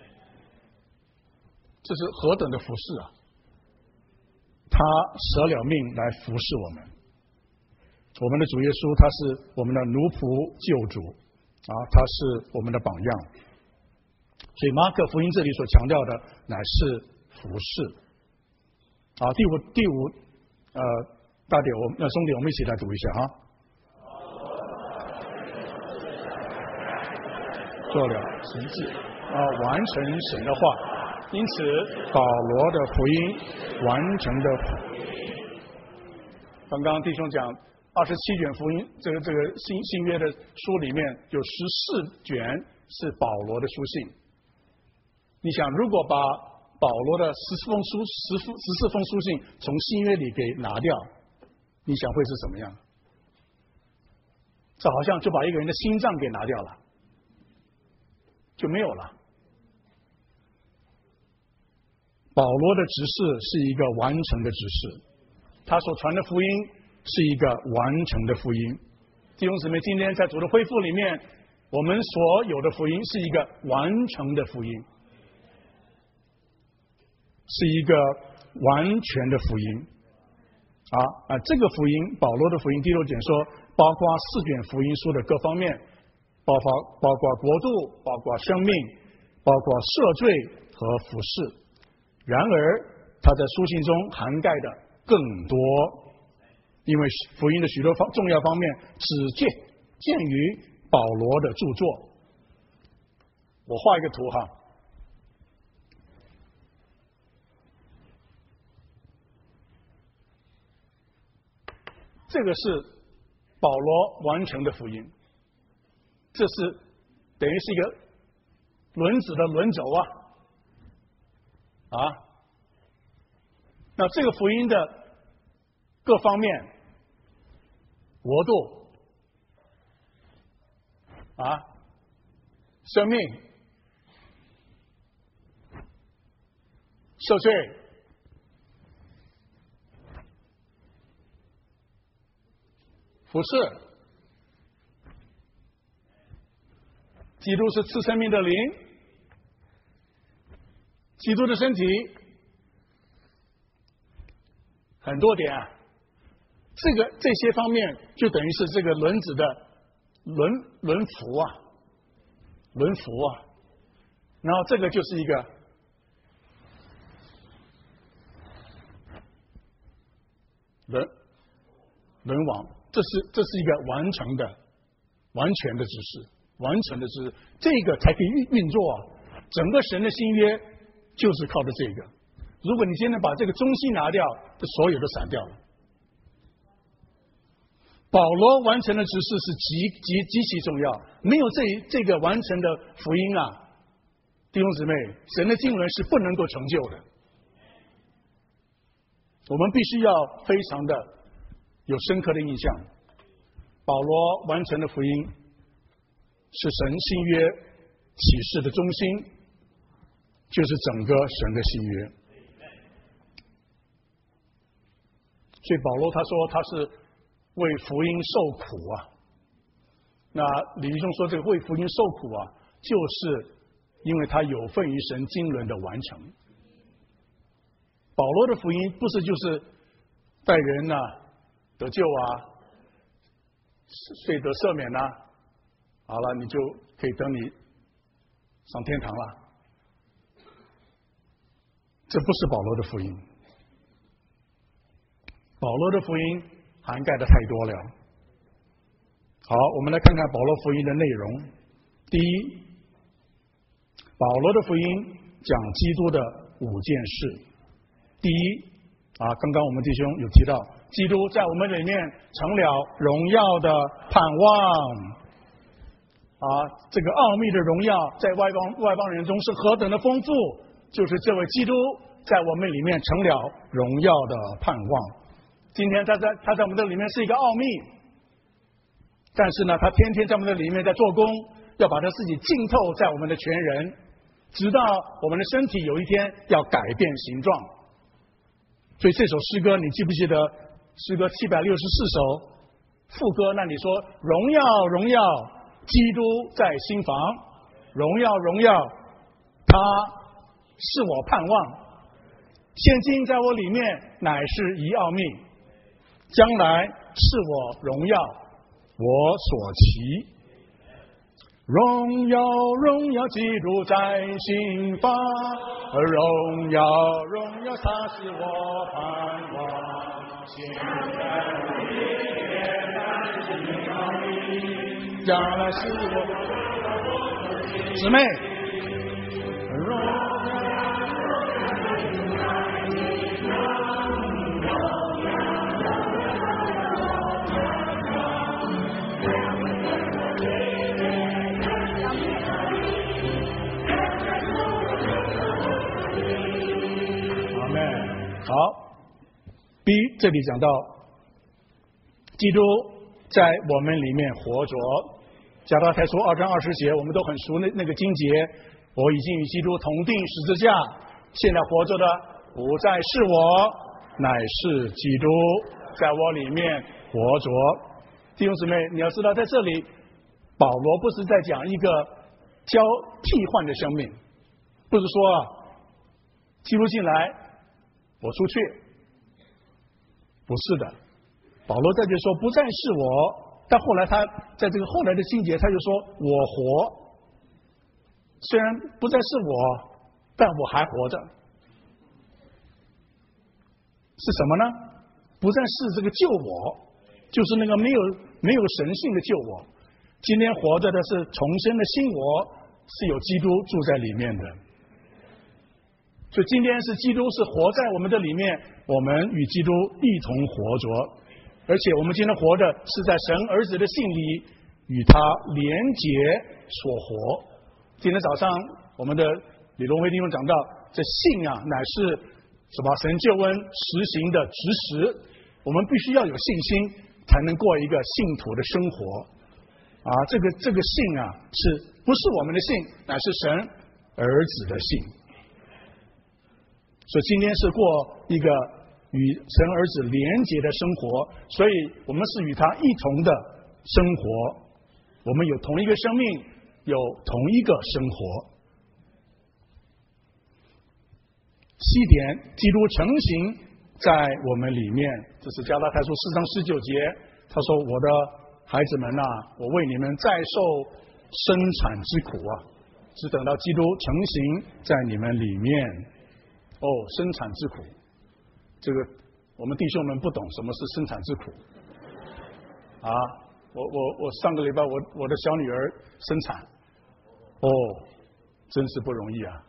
这是何等的服侍啊！他舍了命来服侍我们。我们的主耶稣他是我们的奴仆救主啊，他是我们的榜样。所以马可福音这里所强调的乃是服侍啊。第五大点兄弟我们一起来读一下啊。做了实际完成神的话，因此保罗的福音完成的。刚刚弟兄讲27卷福音，这个新约的书里面有14卷是保罗的书信。你想，如果把保罗的14封书信从新约里给拿掉，你想会是什么样？这好像就把一个人的心脏给拿掉了，就没有了。保罗的指示是一个完成的指示，他所传的福音是一个完成的福音。弟兄姊妹，今天在主的恢复里面，我们所有的福音是一个完成的福音，是一个完全的福音这个福音，保罗的福音第6卷说，包括4卷福音书的各方面，包括国度，包括生命，包括赦罪和服侍。然而他在书信中涵盖的更多，因为福音的许多重要方面只见于保罗的著作。我画一个图哈，这个是保罗完成的福音，这是等于是一个轮子的轮轴那这个福音的各方面，国度生命、赦罪、服侍，基督是赐生命的灵，基督的身体，很多点这些方面就等于是这个轮子的轮辐然后这个就是一个轮网，这是一个完全的指示，完成的指示，这个才可以运作整个神的新约就是靠着这个。如果你今天把这个中心拿掉，这所有都散掉了。保罗完成的指示是极其重要，没有这个完成的福音弟兄姊妹，神的经纶是不能够成就的。我们必须要非常的有深刻的印象，保罗完成的福音是神新约启示的中心，就是整个神的新约。所以保罗他说他是为福音受苦啊。那李弟兄说这个为福音受苦啊，就是因为他有份于神经纶的完成。保罗的福音不是就是带人呢得救啊，罪得赦免啊，好了你就可以等你上天堂了，这不是保罗的福音。保罗的福音涵盖的太多了。好，我们来看看保罗福音的内容。第一，保罗的福音讲基督的5件事。第一刚刚我们弟兄有提到，基督在我们里面成了荣耀的盼望。这个奥秘的荣耀在外邦人中是何等的丰富，就是这位基督在我们里面成了荣耀的盼望。今天他在我们的里面是一个奥秘，但是呢，他天天在我们的里面在做工，要把他自己浸透在我们的全人，直到我们的身体有一天要改变形状。所以这首诗歌你记不记得？诗歌764首副歌那里说：荣耀荣耀，基督在心房，荣耀荣耀，他是我盼望。现今在我里面乃是一奥秘，将来是我荣耀我所期。荣耀荣耀，基督在心房，荣耀荣耀，他是我盼望。现在我里面乃是一奥秘，将来是我姊妹。好 ，B 这里讲到基督在我们里面活着。加拉太书2章20节，我们都很熟那个经节，我已经与基督同定十字架，现在活着的不再是我，乃是基督在我里面活着。弟兄姊妹，你要知道，在这里保罗不是在讲一个替换的生命，不是说基督进来我出去，不是的。保罗在这说不再是我，但后来他在这个后来的经节他就说我活，虽然不再是我，但我还活着。是什么呢？不再是这个救我，就是那个没有神性的救我。今天活着的是重生的新我，是有基督住在里面的。所以今天是基督是活在我们的里面，我们与基督一同活着，而且我们今天活的是在神儿子的信里与他连结所活。今天早上我们的李龙辉弟兄讲到，这信啊乃是什么？神救恩实行的执实，我们必须要有信心才能过一个信徒的生活啊！这个信啊，是不是我们的信，乃是神儿子的信。所以今天是过一个与神儿子连结的生活，所以我们是与他一同的生活，我们有同一个生命，有同一个生活。西点，基督成形在我们里面，这是加拉太书4章19节，他说：“我的孩子们啊，我为你们再受生产之苦啊，只等到基督成形在你们里面。”哦，生产之苦，这个我们弟兄们不懂什么是生产之苦啊！我上个礼拜我的小女儿生产，哦，真是不容易啊！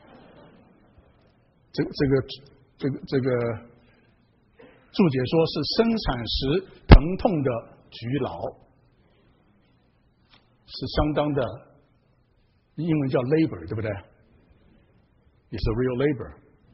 这个注解说是生产时疼痛的劬劳，是相当的，英文叫 labor， 对不对？ It's a real labor。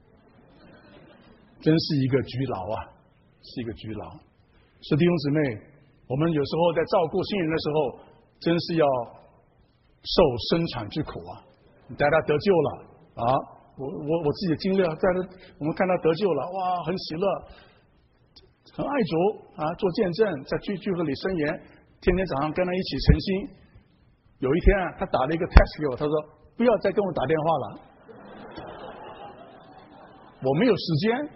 真是一个劬劳啊，是一个劬劳。所以弟兄姊妹，我们有时候在照顾新人的时候，真是要受生产之苦啊！带他得救了啊！我自己经历了，我们看他得救了，哇，很喜乐。 很爱主啊，做见证，在聚会里申言，天天早上跟他一起诚心。有一天啊，他打了一个 text 给我，他说不要再跟我打电话了，我没有时间。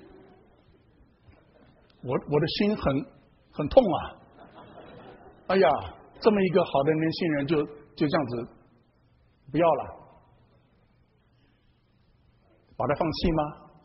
我的心很痛啊！哎呀，这么一个好的年轻人就这样子不要了，把他放弃吗？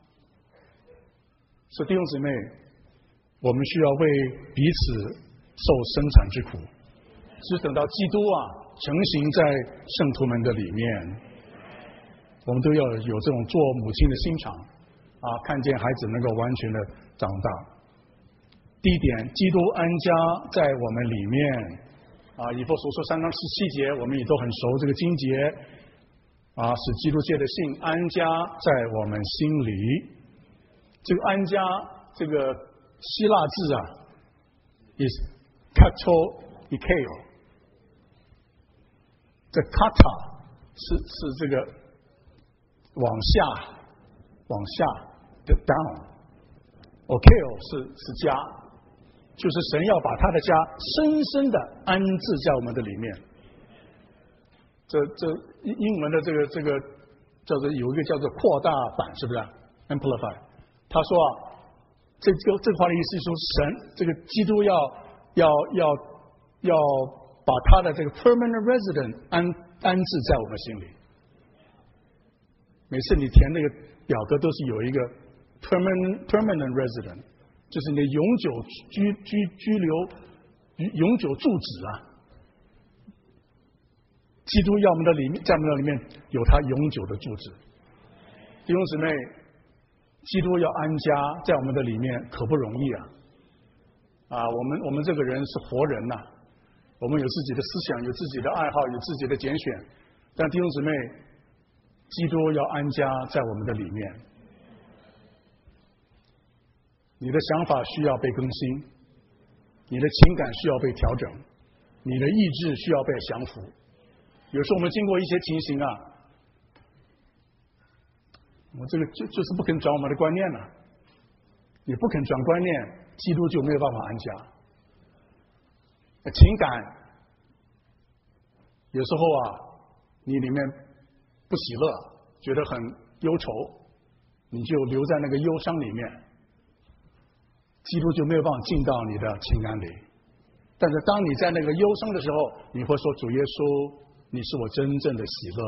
所以弟兄姊妹，我们需要为彼此受生产之苦，只等到基督成行在圣徒们的里面，我们都要有这种做母亲的心肠看见孩子能够完全的长大。第一点，基督安家在我们里面以弗所书3章17节，我们也都很熟这个经节使基督借的信安家在我们心里。这个安家这个希腊字is katoikeo， 这 kata 是这个往下的 down，okeo 是家。就是神要把他的家深深的安置在我们的里面。这英文的这个叫做有一个叫做扩大版，是不是 ？Amplify。他说这个话的意思是说，神这个基督要把他的这个 permanent resident 安置在我们心里。每次你填那个表格都是有一个 permanent resident。就是你的永久居留、永久住址基督要我们的里面，在我们的里面有他永久的住址。弟兄姊妹，基督要安家在我们的里面可不容易我们这个人是活人我们有自己的思想，有自己的爱好，有自己的拣选。但弟兄姊妹，基督要安家在我们的里面。你的想法需要被更新，你的情感需要被调整，你的意志需要被降服。有时候我们经过一些情形我这个就是不肯转我们的观念了。你不肯转观念，基督就没有办法安家。情感有时候你里面不喜乐，觉得很忧愁，你就留在那个忧伤里面。基督就没有办法进到你的情感里，但是当你在那个忧伤的时候，你会说主耶稣，你是我真正的喜乐。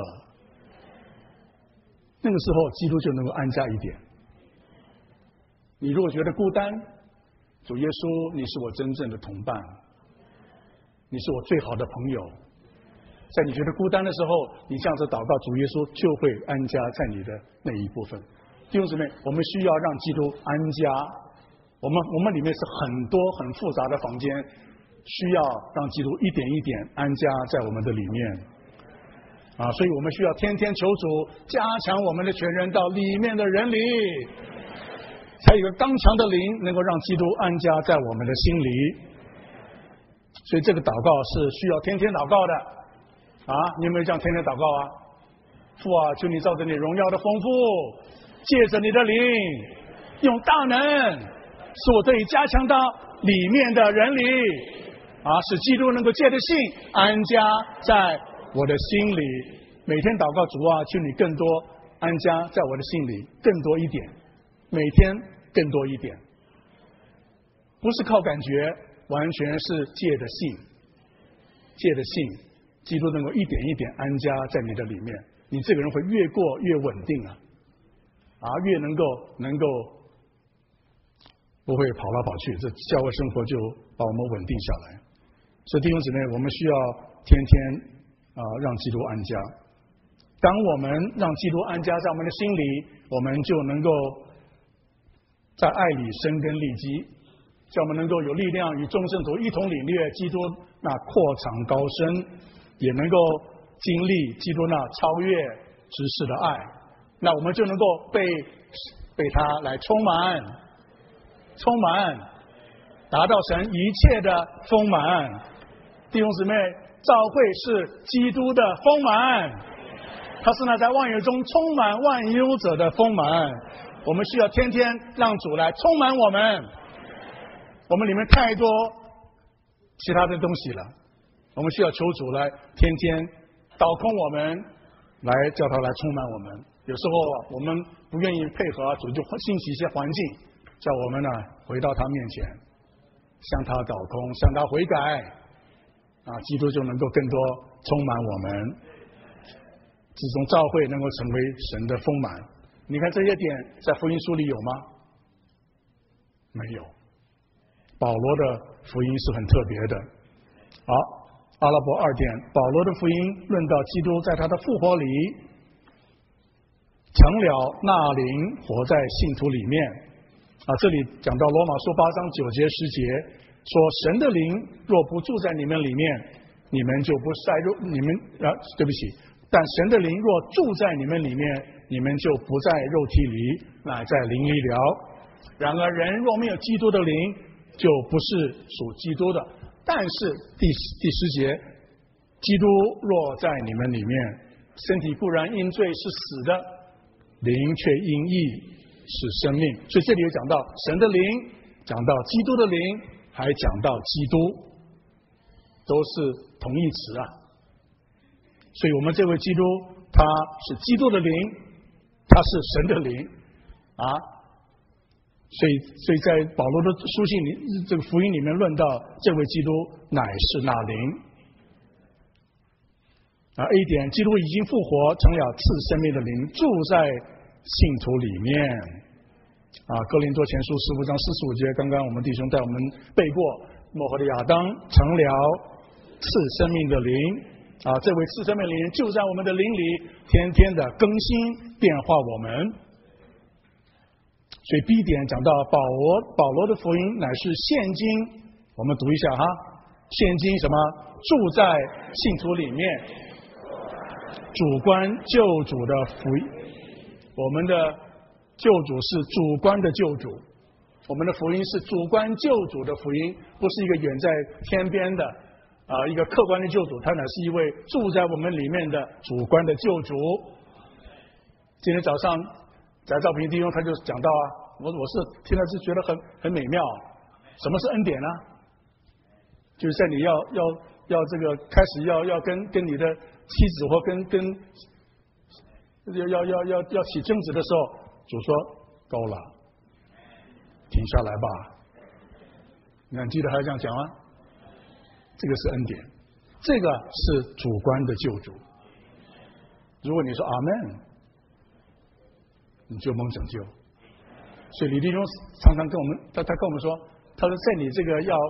那个时候基督就能够安家一点。你如果觉得孤单，主耶稣，你是我真正的同伴，你是我最好的朋友。在你觉得孤单的时候，你这样子祷告，主耶稣就会安家在你的那一部分。弟兄姊妹，我们需要让基督安家。我们里面是很多很复杂的房间，需要让基督一点一点安家在我们的里面所以我们需要天天求主加强我们的全人到里面的人里，才有一个刚强的灵能够让基督安家在我们的心里。所以这个祷告是需要天天祷告的你有没有这样天天祷告父求你照着你荣耀的丰富，借着你的灵用大能使我得以加强到里面的人里使基督能够借着信安家在我的心里。每天祷告主求你更多安家在我的心里，更多一点，每天更多一点，不是靠感觉，完全是借着信，基督能够一点一点安家在你的里面，你这个人会越过越稳定越能够不会跑来跑去，这教会生活就把我们稳定下来。所以弟兄姊妹，我们需要天天让基督安家。当我们让基督安家在我们的心里，我们就能够在爱里生根立基，叫我们能够有力量与众圣徒一同领略基督那扩长高深，也能够经历基督那超越执事的爱。那我们就能够被他来充满，达到神一切的丰满。弟兄姊妹，教会是基督的丰满，他是那在万有中充满万有者的丰满。我们需要天天让主来充满我们， 我们里面太多其他的东西了，我们需要求主来天天倒空我们，来叫他来充满我们。有时候我们不愿意配合，主就兴起一些环境，叫我们呢回到他面前，向他倒空，向他悔改，基督就能够更多充满我们，自从教会能够成为神的丰满。你看这些点在福音书里有吗？没有。保罗的福音是很特别的。好，阿拉伯2点，保罗的福音论到基督在他的复活里成了那灵活在信徒里面。这里讲到罗马书8章9节10节，说神的灵若不住在你们里面，你们就不在对不起，但神的灵若住在你们里面，你们就不在肉体里，乃在灵里了。然而人若没有基督的灵，就不是属基督的。但是第10节，基督若在你们里面，身体固然因罪是死的，灵却因义是生命。所以这里有讲到神的灵，讲到基督的灵，还讲到基督，都是同义词啊。所以我们这位基督，他是基督的灵，他是神的灵所以在保罗的书信里，这个福音里面论到这位基督乃是那灵。A 点，基督已经复活，成了赐生命的灵，住在信徒里面。哥林多前书15章45节，刚刚我们弟兄带我们背过，末后的亚当成了赐生命的灵。这位赐生命的灵就在我们的灵里，天天的更新变化我们。所以 B 点讲到保罗的福音乃是现今，我们读一下现今什么？住在信徒里面，主观救主的福音。我们的救主是主观的救主，我们的福音是主观救主的福音，不是一个远在天边的一个客观的救主，他乃是一位住在我们里面的主观的救主。今天早上翟兆平弟兄他就讲到我是听了就觉得很美妙。什么是恩典呢？就是在你要这个开始要跟你的妻子或跟要起争执的时候，主说够了，停下来吧。你记得还要这样讲吗？这个是恩典，这个是主观的救主。如果你说阿们，你就蒙拯救。所以李弟兄常常跟我们，他跟我们说，他说在你这个要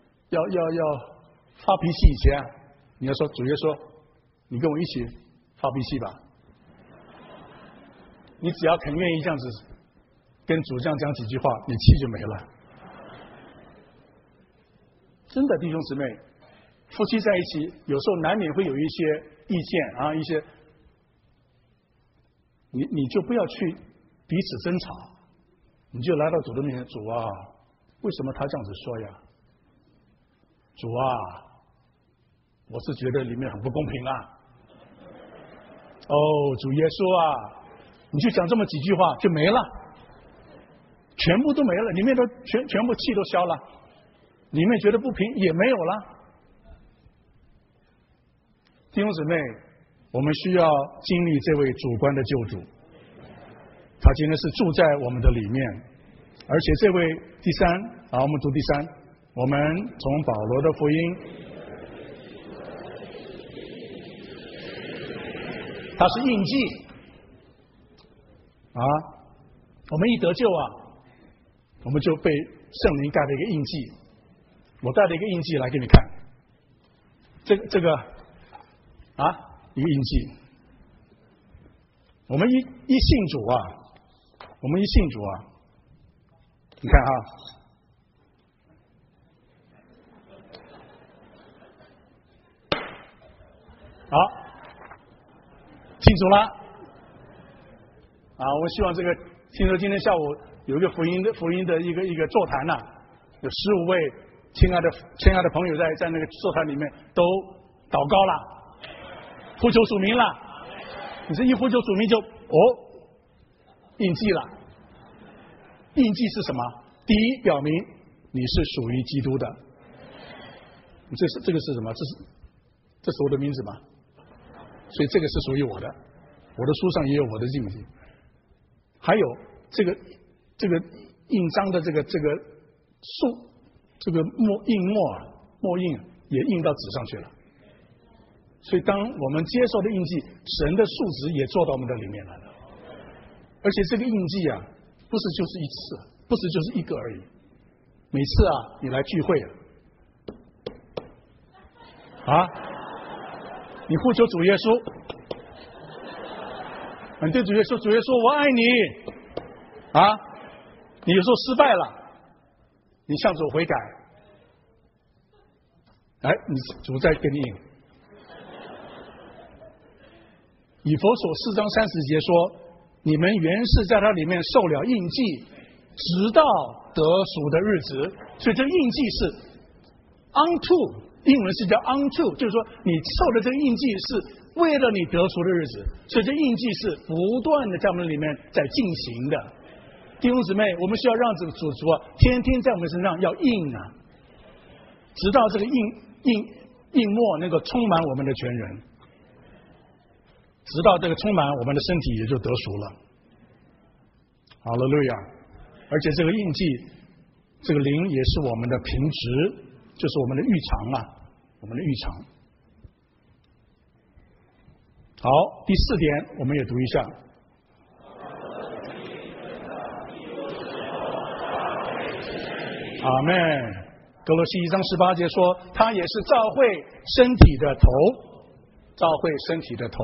发脾气以前你要说主耶稣，你跟我一起发脾气吧。你只要肯愿意这样子跟主这样讲几句话，你气就没了。真的弟兄姊妹，夫妻在一起有时候难免会有一些意见一些，你就不要去彼此争吵，你就来到主的面前，主啊，为什么他这样子说呀？主啊，我是觉得里面很不公平主耶稣啊，你就讲这么几句话就没了，全部都没了，里面都全部气都消了，里面觉得不平也没有了。弟兄姊妹，我们需要经历这位主观的救主，他今天是住在我们的里面，而且这位第三我们读第三，我们从保罗的福音，他是印记我们一得救我们就被圣灵盖了一个印记。我带了一个印记来给你看，这个一个印记。我们一信主我们一信主你看好，信主了我们希望这个听说今天下午有一个福音的一个座谈有15位亲爱的朋友在那个座谈里面都祷告了，呼求属名了。你这一呼求属名就印记了。印记是什么？第一，表明你是属于基督的。这个是什么？这是我的名字吗？所以这个是属于我的，我的书上也有我的印记。还有这个印章的这个数，这个墨印也印到纸上去了。所以当我们接受的印记，神的数值也做到我们的里面来了。而且这个印记啊，不是就是一次，不是就是一个而已。每次啊，你来聚会你呼求主耶稣，你对主耶稣，主耶稣我爱你你有时候失败了，你向主悔改，你主再给你印。以弗所4章30节说，你们原是在它里面受了印记，直到得赎的日子。所以这个印记是 unto， 英文是叫 unto， 就是说你受的这个印记是为了你得赎的日子。所以这印记是不断的在我们里面在进行的。弟兄姊妹，我们需要让这个主天天在我们身上要印直到这个印墨能够充满我们的全人，直到这个充满我们的身体也就得赎了。哈利路亚！而且这个印记，这个灵也是我们的凭值，就是我们的预尝我们的预尝。好，第4点我们也读一下。阿们。歌罗西1章18节说，他也是教会身体的头，教会身体的头。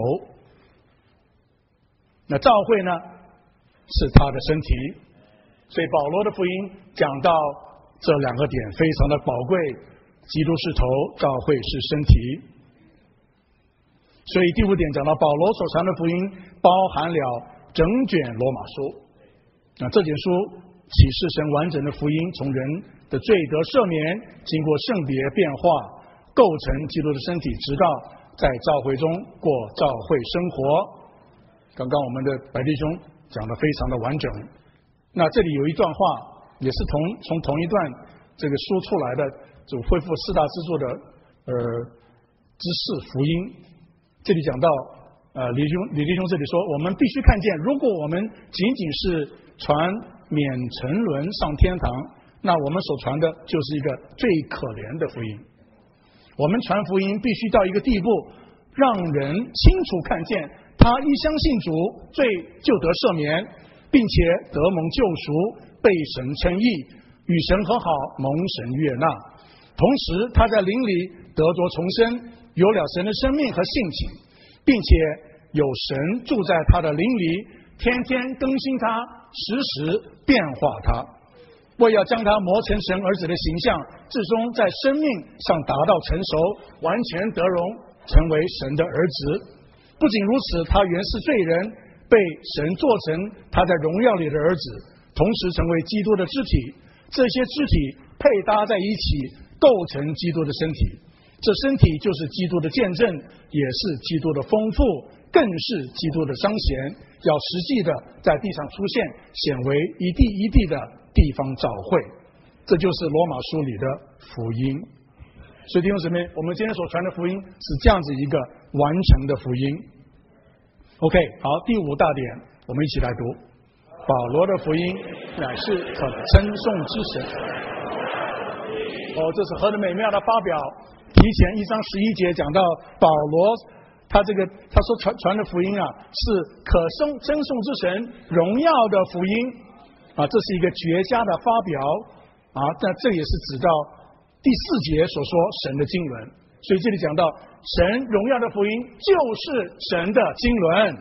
那教会呢，是他的身体。所以保罗的福音讲到这2个点非常的宝贵，基督是头，教会是身体。所以第5点讲到保罗所传的福音包含了整卷罗马书。那这卷书启示神完整的福音，从人的罪得赦免，经过圣别变化，构成基督的身体，直到在教会中过教会生活。刚刚我们的白弟兄讲得非常的完整。那这里有一段话，也是从同一段这个书出来的，就恢复4大支柱的知识福音。这里讲到李弟兄这里说，我们必须看见，如果我们仅仅是传免沉沦上天堂，那我们所传的就是一个最可怜的福音。我们传福音必须到一个地步，让人清楚看见，他一相信主，罪就得赦免，并且得蒙救赎，被神称义，与神和好，蒙神悦纳。同时他在灵里得着重生，有了神的生命和性情，并且有神住在他的灵里，天天更新他，时时变化他，为要将他磨成神儿子的形象，最终在生命上达到成熟，完全得荣，成为神的儿子。不仅如此，他原是罪人，被神做成他在荣耀里的儿子，同时成为基督的肢体。这些肢体配搭在一起，构成基督的身体。这身体就是基督的见证，也是基督的丰富，更是基督的彰显，要实际的在地上出现，显为一地一地的地方教会。这就是罗马书里的福音。所以弟兄姊妹，我们今天所传的福音是这样子一个完成的福音。OK， 好，第5大点，我们一起来读。保罗的福音乃是可称颂之神。这是何等美妙的发表！提前1章11节讲到保罗，他所传的福音是可称颂之神荣耀的福音这是一个绝佳的发表但这也是指到第4节所说神的经纶。所以这里讲到神荣耀的福音就是神的经纶。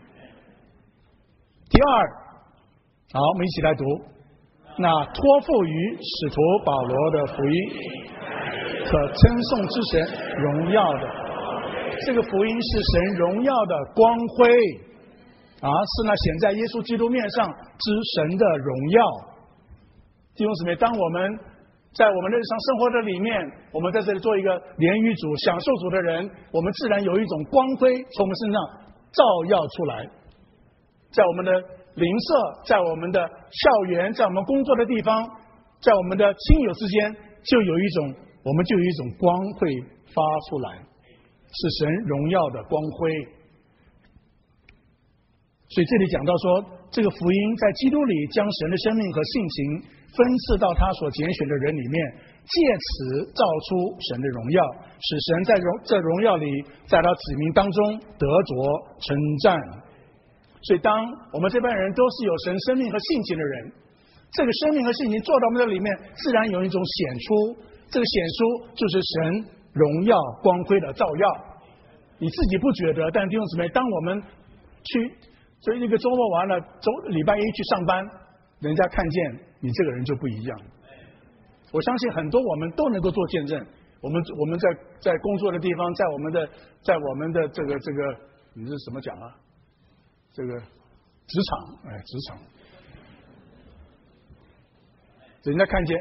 第2，好，我们一起来读。那托付于使徒保罗的福音，可称颂之神荣耀的，这个福音是神荣耀的光辉是那显在耶稣基督面上之神的荣耀。弟兄姊妹，当我们在我们日常生活的里面，我们在这里做一个连于主、享受主的人，我们自然有一种光辉从我们身上照耀出来，在我们的邻舍，在我们的校园，在我们工作的地方， 在我们的亲友之间我们就有一种光会发出来，是神荣耀的光辉。所以这里讲到说，这个福音在基督里将神的生命和性情分赐到他所拣选的人里面，借此造出神的荣耀，使神在这荣耀里，在他子民当中得着称赞。所以当我们这班人都是有神生命和性情的人，这个生命和性情做到我们的里面，自然有一种显出，这个显出就是神荣耀光辉的照耀。你自己不觉得，但弟兄姊妹，当我们去所以一个周末完了，礼拜一去上班，人家看见你这个人就不一样。我相信很多我们都能够做见证。我们在工作的地方，在我们的这个，你是怎么讲啊？这个职场，人家看见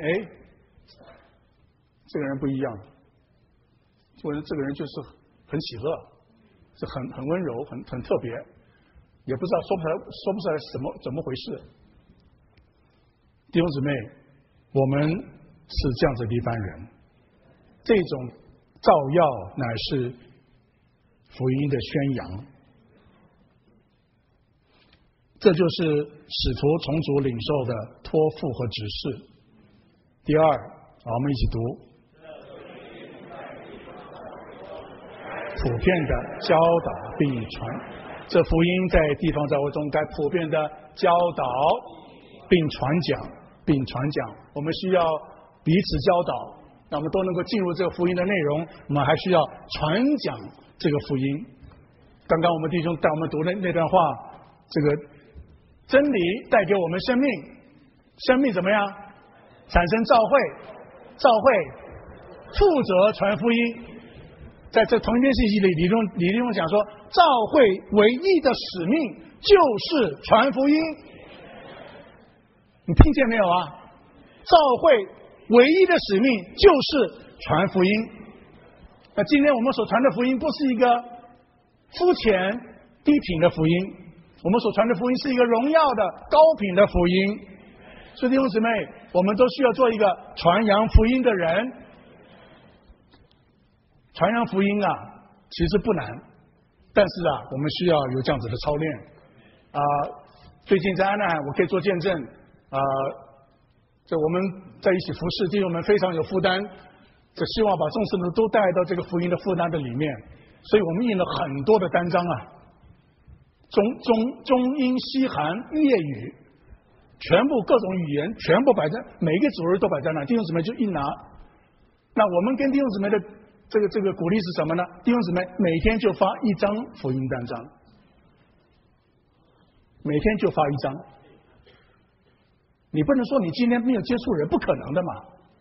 这个人不一样，或者这个人就是很喜乐，是很温柔，很特别。也不知道说不出来怎么回事。弟兄姊妹，我们是这样子的一班人，这种照耀乃是福音的宣扬，这就是使徒从主领受的托付和指示。第二，我们一起读，普遍的教导并传。这福音在地方教会中该普遍的教导并传讲，我们需要彼此教导，让我们都能够进入这个福音的内容。我们还需要传讲这个福音。刚刚我们弟兄带我们读的那段话，这个真理带给我们生命，生命怎么样？产生召会负责传福音。在这同一篇信息里，李弟兄讲说，召会唯一的使命就是传福音。你听见没有啊？召会唯一的使命就是传福音。那今天我们所传的福音不是一个肤浅低品的福音，我们所传的福音是一个荣耀的高品的福音。所以弟兄姊妹，我们都需要做一个传扬福音的人。传扬福音其实不难，但是我们需要有这样子的操练。最近在安纳海，我可以做见证。这我们在一起服侍，弟兄们非常有负担，这希望把众圣徒都带到这个福音的负担的里面。所以我们印了很多的单张中英西韩粤语，全部各种语言全部摆在每一个主日都摆在那，弟兄姊妹就一拿。那我们跟弟兄姊妹的这个鼓励是什么呢？弟兄姊妹每天就发一张福音单张，每天就发一张。你不能说你今天没有接触人，不可能的嘛。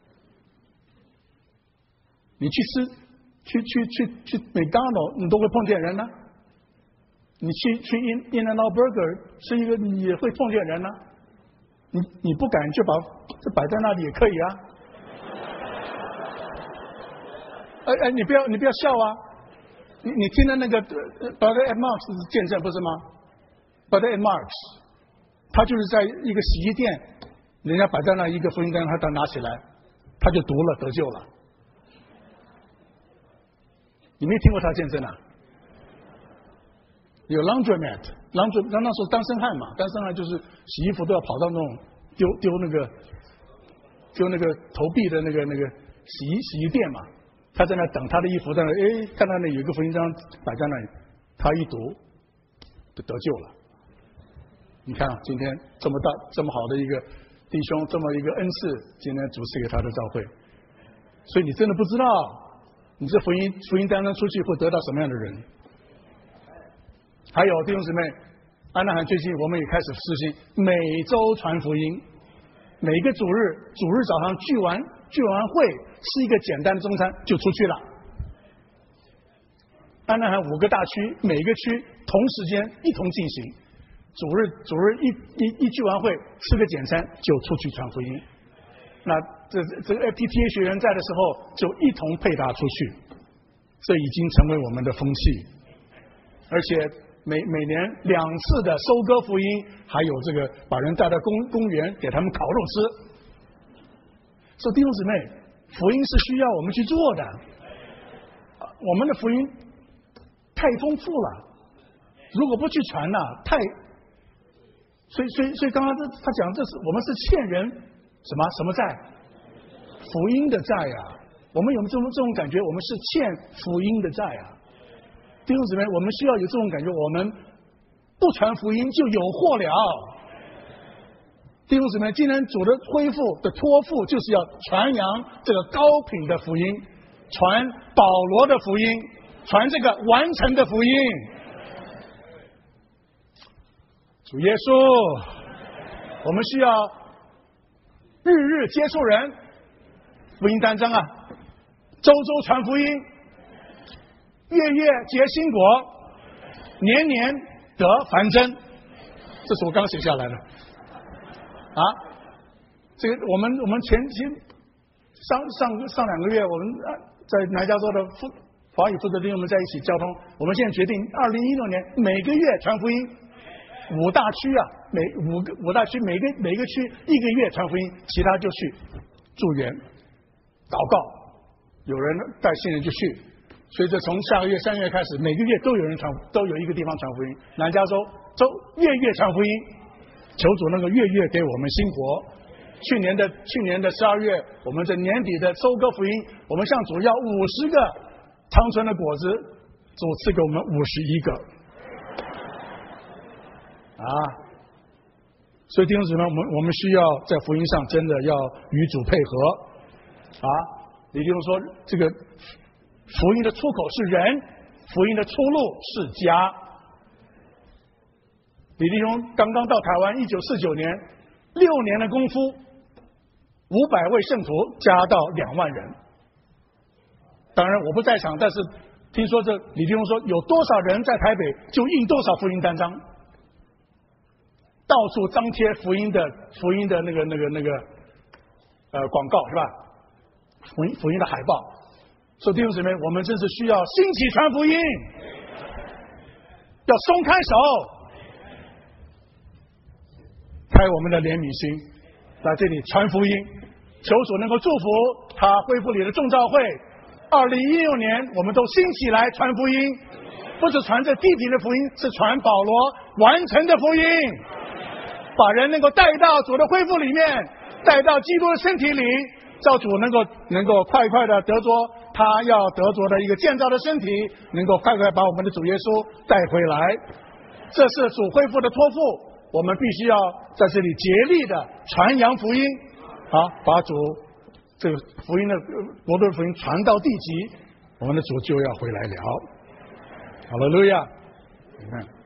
你去麦当劳，你都会碰见人呢。你去In-N-Out Burger 吃一个，你也会碰见人呢。你不敢就把这摆在那里也可以啊。你不要笑啊！你听的那个Brother Ed Marks 是见证不是吗 ？Brother Ed Marks， 他就是在一个洗衣店，人家摆在那一个福音单，他拿起来，他就读了得救了。你没听过他见证啊？有 laundromat， 那时候单身汉嘛，单身汉就是洗衣服都要跑到那种丢那个投币的那个洗衣店嘛。他在那等他的衣服，在那看到那有一个福音章摆在那里，他一读就得救了。你看今天这么好的一个弟兄，这么一个恩赐，今天主赐给他的教会，所以你真的不知道，你这福音单张出去会得到什么样的人。还有弟兄姊妹，安纳罕最近我们也开始实行每周传福音，每个主日早上聚完会，吃一个简单的中餐就出去了。安纳罕5个大区，每个区同时间一同进行。主日一聚完会，吃个简餐就出去传福音。那这个 FTTA 学员在的时候，就一同配搭出去。这已经成为我们的风气，而且每年2次的收割福音，还有这个把人带到公园给他们烤肉吃。 所以弟兄姊妹，福音是需要我们去做的。我们的福音太丰富了，如果不去传呐，所以刚刚他讲，这是我们是欠人什么债？福音的债啊！我们有这种感觉，我们是欠福音的债啊！弟兄姊妹，我们需要有这种感觉，我们不传福音就有祸了。弟兄姊妹，今天主的恢复的托付就是要传扬这个高品的福音，传保罗的福音，传这个完成的福音。主耶稣，我们需要日日接触人，福音单张啊，周周传福音，月月结新果，年年得繁增。这是我刚写下来的啊。这个我们前上2个月，我们在南加州的华语负责人我们在一起交通，我们现在决定2016年每个月传福音，5大区啊，五大区每个区1个月传福音，其他就去助缘祷告，有人带新人就去，所以这从下个月3月开始，每个月都有人都有一个地方传福音。南加州月月传福音，求主那个月月给我们新活。去年的12月，我们在年底的收割福音，我们向主要50个长存的果子，主赐给我们51个啊！所以弟兄姊妹，我们需要在福音上真的要与主配合啊！也就是说，这个福音的出口是人，福音的出路是家。李弟兄刚刚到台湾，1949年6年的功夫，500位圣徒加到2万人。当然我不在场，但是听说这李弟兄说，有多少人在台北就印多少福音单张，到处张贴福音的那个广告是吧？福音的海报。所以弟兄姊妹，我们真是需要兴起传福音，要松开手，开我们的怜悯心，在这里传福音，求主能够祝福他恢复里的众召会。2016年，我们都兴起来传福音，不是传这地平的福音，是传保罗完成的福音，把人能够带到主的恢复里面，带到基督的身体里，叫主能够快快的得着他要得着的一个建造的身体，能够快快把我们的主耶稣带回来。这是主恢复的托付，我们必须要在这里竭力的传扬福音啊，把主这个福音的国度的福音传到地极，我们的主就要回来了。哈利路亚，你看。